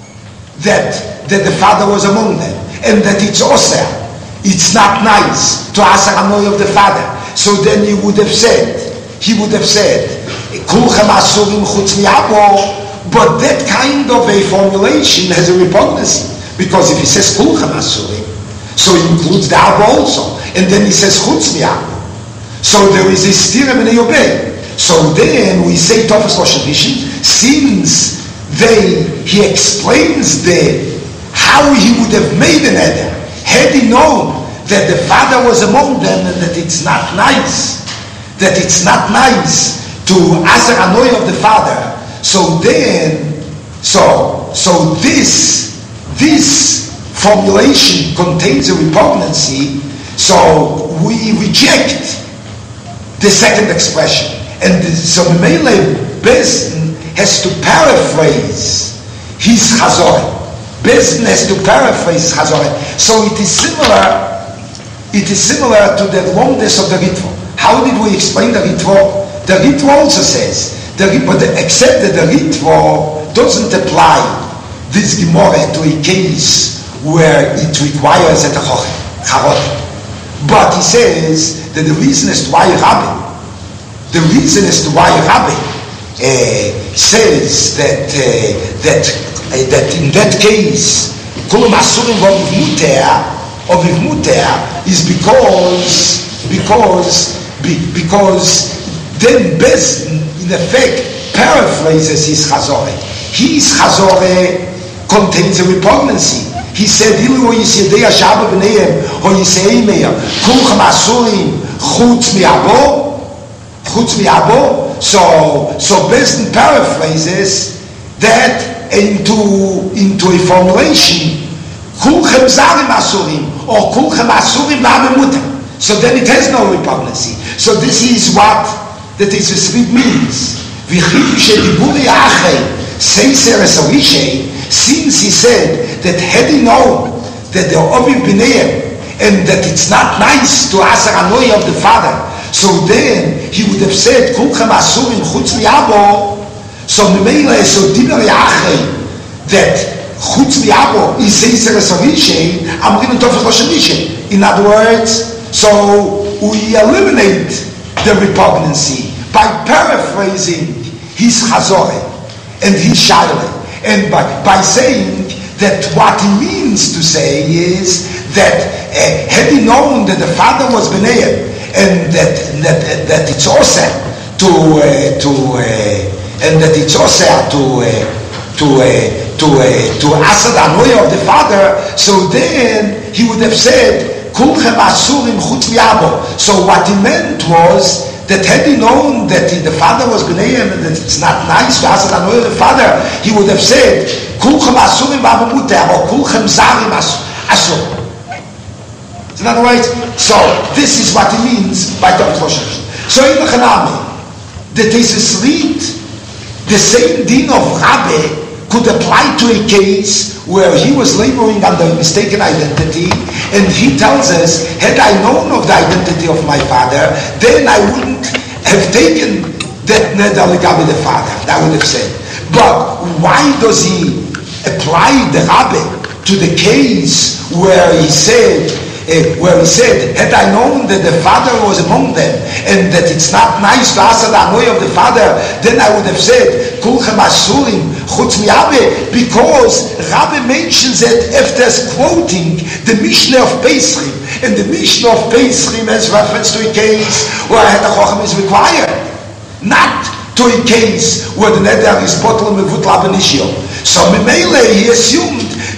Speaker 1: that that the father was among them and that it's osir, it's not nice to ask Hanoi of the father. So then he would have said, he would have said, Kulchem asurim chutz mi'abo, but that kind of a formulation has a repugnancy because if he says Kulchem asurim, so he includes the Abba also. And then he says Chutz mi'abo. So there is a stirem and a yobeh. So then we say Tofes Lashon Rishon, since they, he explains the, how he would have made an eder, had he known that the father was among them and that it's not nice, that it's not nice to ask Hanoi of the father. So then, so, so this, this, formulation contains a repugnancy, so we reject the second expression. And so Memele Beis Din has to paraphrase his Chazorah. Beis Din has to paraphrase his Chazorah. So it is similar, it is similar to the longness of the Ritvo. How did we explain the Ritvo? The Ritvo also says, the, but the, except that the Ritvo doesn't apply this Gemara to a case where it requires a charot. But he says that the reason as to why Rabbi, the reason as to why Rabbi uh, says that uh, that uh, that in that case kulam asurim of muter is because because because then Beis Din in effect paraphrases his chazorah. His chazorah contains a repugnancy. He said, "Ilu yisidei hashaba b'neihem ho yisei meir kulchem asurim chutz mi'abo, chutz mi'abo." So, so Beis Din paraphrases that into into a formulation kulchem zarim asurim or kulchem asurim la'amemuta. So then it has no repugnancy. So this is what that is Esrid means. V'chidu shediburi achei seiser esarishay. Since he said that had he known that the Oviv B'neihem and that it's not nice to ask Hanoi of the father, so then he would have said Kulchem asurim chutz mi'abo. So Memela so Diber Yachei that chutz mi'abo is seiser esarishay. Amrin Tofes Lashon Rishon. In other words, so we eliminate the repugnancy by paraphrasing his Chazorah and his Shaila. And by, by saying that what he means to say is that uh, had he known that the father was B'neihem and that that that it's also to uh, to uh, and that it's also to uh, to uh, to uh, to Asad Hanoi of the father, so then he would have said Kulchem asurim chutz mi'abo. So what he meant was that had he known that he, the father was B'neihem and that it's not nice to ask Hanoi the father, he would have said, Kulchem asurim b'amemuter or Kulchem zarim asurim. In other words, so this is what he means by Tofes Lashon Rishon. So in the Chanami, the Tesis read, the same din of Rabbi could apply to a case where he was laboring under a mistaken identity, and he tells us, had I known of the identity of my father, then I wouldn't have taken that neder legabe the father. That would have said. But why does he apply the Rabbi to the case where he said, uh, where he said, had I known that the father was among them and that it's not nice to ask the Hanoi of the father, then I would have said, Kulchem asurim chutz mi'abo, because Rabbi mentions it after quoting the Mishnah of Pesachim, and the Mishnah of Pesachim has reference to a case where a Chacham is required, not to a case where the neder is bottle mevutla b'nishio. So Memele he assumed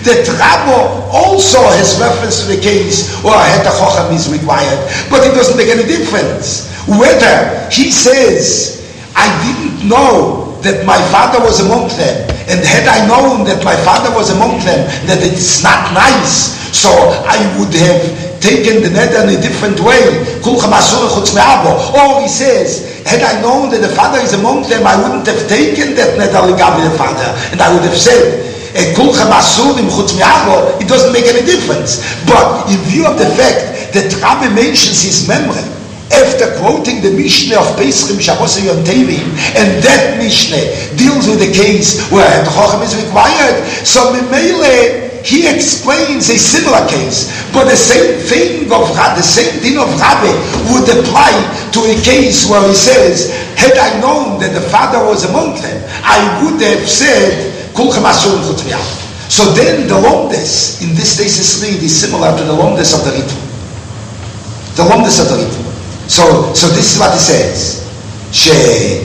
Speaker 1: that Rabbo also has reference to the case where Het HaChocham is required, but it doesn't make any difference. Whether he says, I didn't know that my father was among them, and had I known that my father was among them, that it's not nice, so I would have taken the neder in a different way. Or he says, had I known that the father is among them, I wouldn't have taken that neder regarding the father, and I would have said, it doesn't make any difference. But in view of the fact that Rabbi mentions his memory after quoting the Mishnah of Pesachim Shabbos Yom Tovim, and that Mishnah deals with the case where the Chochem is required, so Mimele he explains a similar case, but the same thing of the same thing of Rabbi would apply to a case where he says, had I known that the father was among them, I would have said, Kulchem Asurim Chutz Mi'al. So then the Lomdes in this thesis read is similar to the Lomdes of the Ritva. The Lomdes of the Ritva. So, so this is what he says. She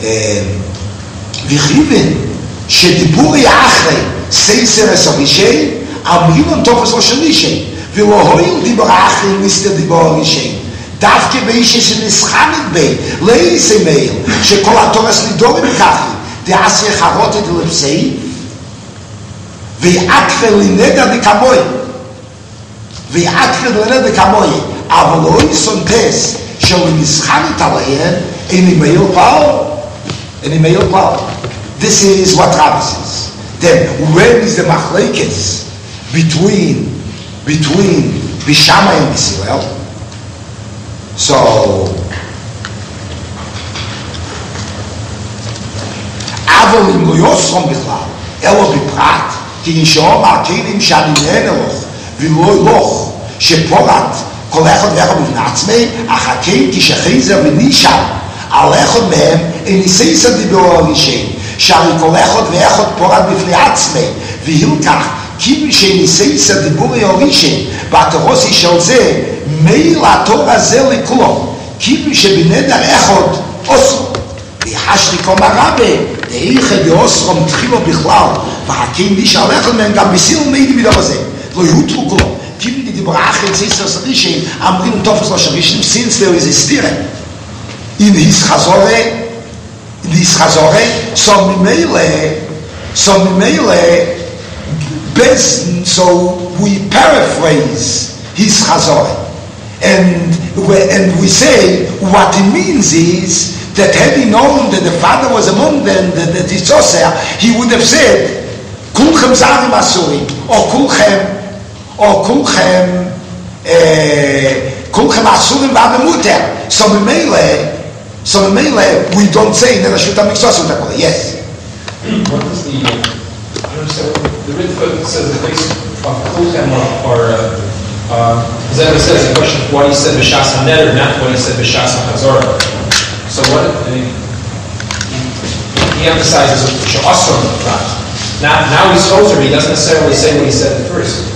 Speaker 1: Vichivin Shediburi Achrei Seiser Es Orishein Amrilon Tofes Rosh Hashanah V'lo Hoil Dibur Achrei Mister Dibur Orishein Davke Beishe Sheneschanit Bei Leise Meil Shekol HaToras Nidorim Kachi De'asye Charotet Lepsei V'yakre Lineda Dekamoi V'yakre Lineda Dekamoi Avaloi Sontes Sheneschanit Aleyen Eni Meil Pal Eni Meil Pal. This is what Rabbi says. Then when is the machlekes between between Bishama and Israel? So Avolim lo yosrom bichlal elo biprat ki yishom akelim shani neneloch v'lo loch sheporat kol echad v'echad b'vnatzmei achakeim ki shechizer v'nisham al echad mehem eniseisa dibor rishein shari kol echad v'echad porat b'fnei atzmei v'hilkach kim sheniseisa dibor rishein b'atoros yishol zeh meil atorah zeh likulom kim shebinedar echad osro v'hashri kol marabe דאיכה באוסרום תחילו בכלל והקים לי שהלכת מהם גם בסיל מיידי בדבר הזה לא יהותרו כלום קיבל די דברה אחרי ציסר סרישי אמרים תופס לא שרישים since there is a steering in his chazore in his chazore so ממילא so ממילא best so we paraphrase his chazore and, and we say what it means is that had he known that the father was among them, that, that it's Osir, he would have said, Kulchem Zarim Asurim, or Kulchem, or Kulchem, Kulchem Asurim Vavemuter. So Mimele, so Mimele, we don't say Nerashut HaMiksos Utakol. Yes.
Speaker 2: What is the, I don't understand, the Ritva says the base of Kulchem or, uh, as I said, the question of what he said B'Shas HaNeder, not what he said B'Shas HaChazorah. So what, I mean, he, he emphasizes Sh'asram now, now he's closer, he doesn't necessarily say what he said at first.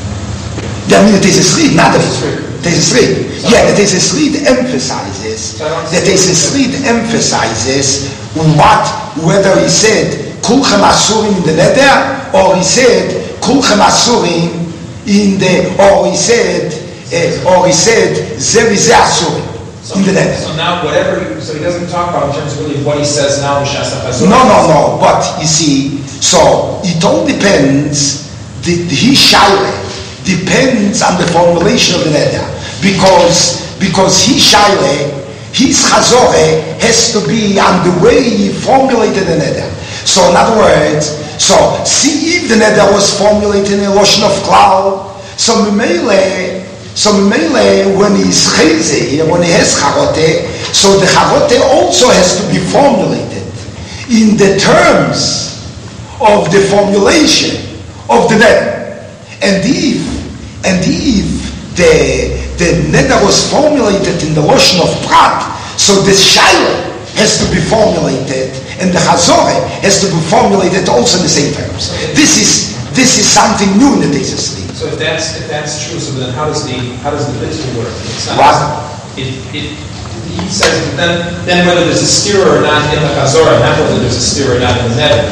Speaker 1: I mean, the Tesis Reed, not the Tesis Reed. Yeah, the Tesis Reed emphasizes, the Tesis Reed emphasizes what, whether he said Kulchem Asurim in the Neder, or he said Kulchem Asurim in the, or he said, uh, or he said Zerize Asurim.
Speaker 2: So, so now whatever, he, so he doesn't talk about in terms of really what he says now.
Speaker 1: No, no, no. But you see, so it all depends. The, the his shaila depends on the formulation of the neder, because because his shaila, his chazore has to be on the way he formulated the neder. So in other words, so see if the neder was formulated in a lotion of klal, so memele. So Mele, when he's chayze, when he has charote, so the charote also has to be formulated in the terms of the formulation of the neder. And if, and if the the neder was formulated in the lotion of prat, so the shaila has to be formulated, and the chazore has to be formulated also in the same terms. This is this is something new in the Tesis Reed.
Speaker 2: So if that's if that's true, so then how does the how does the mitzvah work? It's not
Speaker 1: what?
Speaker 2: It, it, he says then then whether there's a steer or not in the chazorah, not whether there's a steer or not in the neder.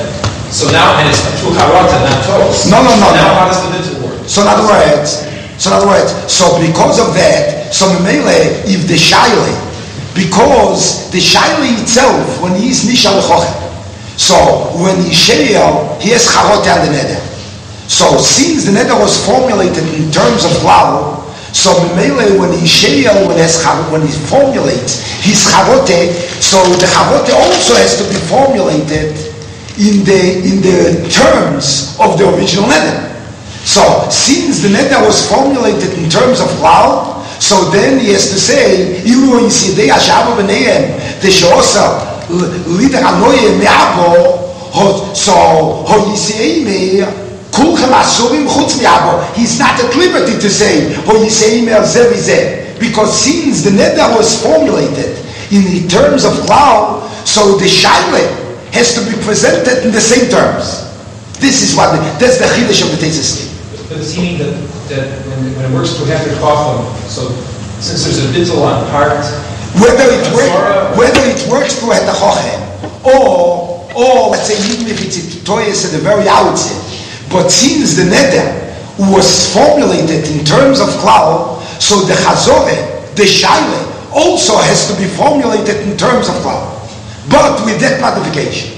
Speaker 2: So now, and it's two harata, not toast.
Speaker 1: No, no, no.
Speaker 2: So now
Speaker 1: no.
Speaker 2: how does the bittul work?
Speaker 1: So in other words, so in other words, so because of that, so memele, if the shayle, because the shayle itself, when he is nishal chochem, so when he shayel, he has charote on the neder. So since the neder was formulated in terms of klal, so memele, when he shayel, when, when he formulates his charote, so the charote also has to be formulated in the in the terms of the original neder. So since the neder was formulated in terms of klal, so then he has to say, Ilu Yisidei Ashava B'neihem, the Sheosa Lider Anoye Me'abo, so Ho Yisei Me, Kulchem Asurim Chutz Me'abo. He's not at liberty to say Ho Yisei Me Zeh V'zeh, because since the neder was formulated in the terms of klal, so the shayle has to be presented in the same terms. This is what the, that's the chiddush of the Teitzes.
Speaker 2: But it's meaning that, that when, when it works to have the chacham, so since there's a bittul on part,
Speaker 1: whether it works, whether it works to have the chacham, or or let's say even if it's toyes at the very outset, but since the neder was formulated in terms of klal, so the chazore, the shayle, also has to be formulated in terms of klal, but with that modification.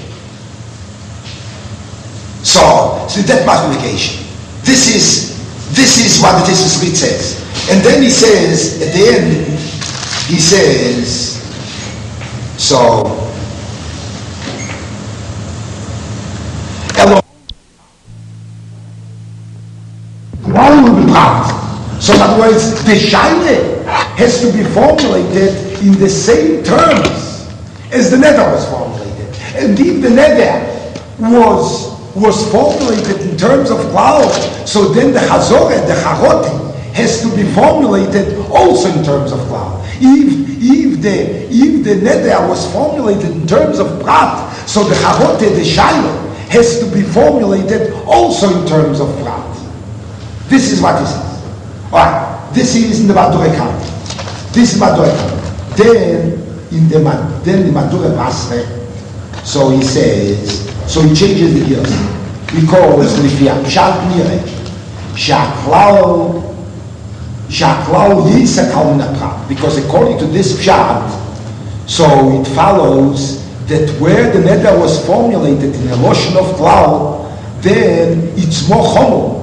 Speaker 1: So, with that modification. This is this is what the Teitzes Rit says. And then he says, at the end, he says, so, so in other words, the shayle has to be formulated in the same terms as the neder was formulated. And if the neder was was formulated in terms of klal, so then the chazore, the charote, has to be formulated also in terms of klal. If if the if the neder was formulated in terms of prat, so the charote, the shayle, has to be formulated also in terms of prat. This is what he says. Alright, this is in the Madure Kam. This is Madure Kam. Then in the then the Madure Basre, so he says. So he changes the gears. Because לפי הפשט נראה שהכלל שהכלל ייסקל מן הפרט. Because according to this pshat, so it follows that where the neder was formulated in a lotion of klal, then it's more chomo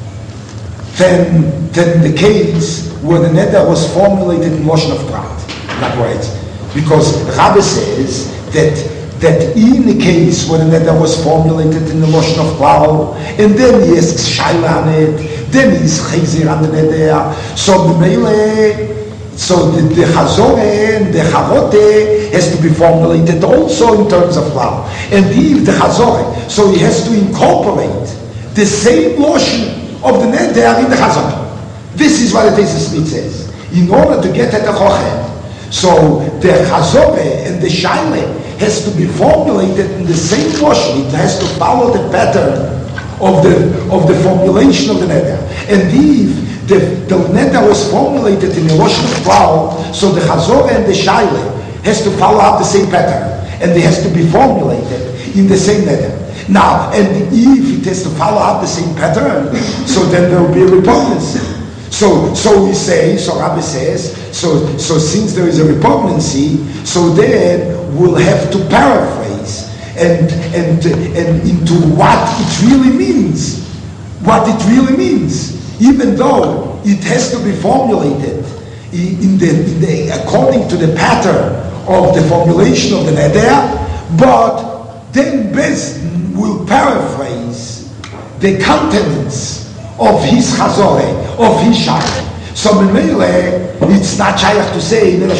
Speaker 1: than, than the case where the neder was formulated in lotion of prat. In other words, because Rabbi says that that in the case when the neder was formulated in the lotion of klal, and then he has shaila on it, then he is chayzir on the neder, so the meile, so the, the chazore and the charote has to be formulated also in terms of klal. And if the chazore, so he has to incorporate the same lotion of the neder in the chazore. This is what the Teitzes Rit says. In order to get at the chochem, so the chazore and the shaila has to be formulated in the same lotion. It has to follow the pattern of the of the formulation of the neder. And if the, the neder was formulated in the lotion of klal, so the chazore and the shayle has to follow up the same pattern, and they has to be formulated in the same neder. Now, and if it has to follow up the same pattern, so then there will be a repugnancy. So, so we say, so Rabbi says, so, so since there is a repugnancy, so then we'll have to paraphrase and, and, and into what it really means. What it really means. Even though it has to be formulated in the, in the, according to the pattern of the formulation of the neder, but then best will paraphrase the contents of his chazore, of his shaykh. So it's not shaykh to say this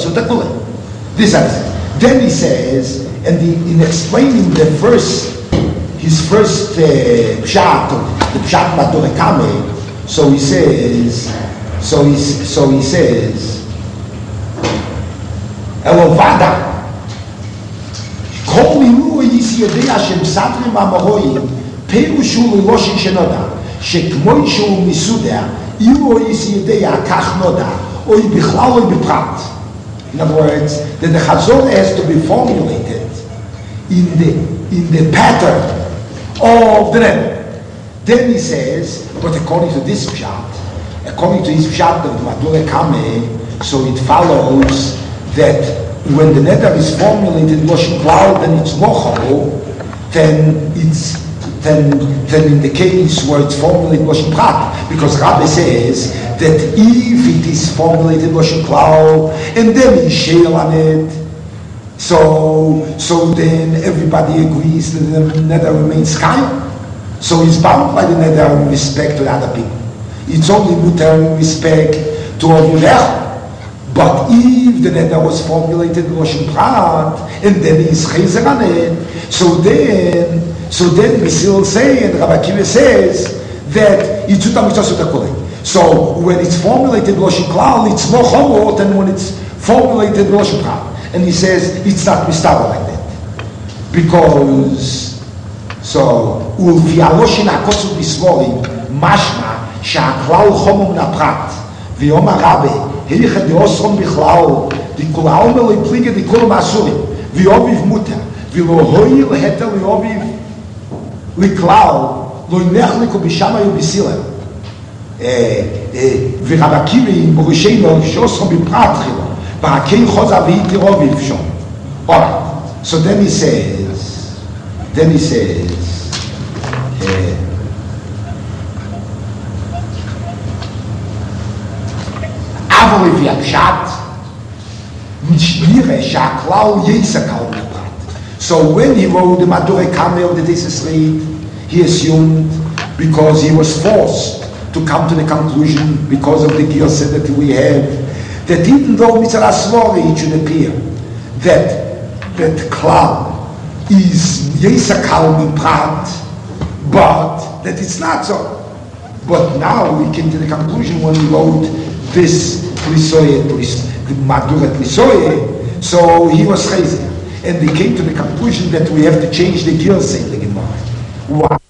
Speaker 1: is then he says, and the, in explaining the first his first uh, pshat, the pshat Madure Kame, so he says so he so he says Elovada Kol milu yisiyedei Hashem satrim amohoyim perushu liloshin shenoda שכמו שהוא מסודר, אילו יסיידיה כך נודע, או בכלל או בפרט. In other words, that the chazor has to be formulated in the in the pattern of the neder. Then he says, but according to this pshat, according to his pshat of the Madure Kame, so it follows that when the neder is formulated in Loshen Klal, then it's mochel, then it's then, then in the case where it's formulated Loshen Prat, because Rabbi says that if it is formulated Loshen Klal and then he shale on it, so so then everybody agrees that the neder remains chayim. So he's bound by the neder in respect to other people. It's only mutar in respect to Ovilech. But if the neder was formulated in Loshen Prat and then he's chazer on it, so then so then we still say, and Rabbi Akiva says that it's utam mitzvah. So when it's formulated in Loshen Klal, it's more chomot than when it's formulated in Loshen Prat. And he says it's not mistaba like that because so ulfi aloshin hakosu bisvorim mashma shehaklal chomom naprat v'yom harabe helicha deosrom bichlal dikula omer lepliga dikula masurim v'yoviv muta v'lo hoil heter v'yoviv liklal lo nechliku b'shamayu b'silem v'Rabbi Akiva in Borisheno shosrom b'prat chila. Alright, so then he says, then he says, so when he wrote the Madure Kame of the Tesis Reid, he assumed, because he was forced to come to the conclusion, because of the Gilsa that we have, that even though Mitzvah Asvori, it should appear that that Klal is Yesakal Miprat, but that it's not so. But now we came to the conclusion when we wrote this Plisoye, the Madura Plisoye, so he was crazy. And they came to the conclusion that we have to change the Gilsa in the Gemara. Why?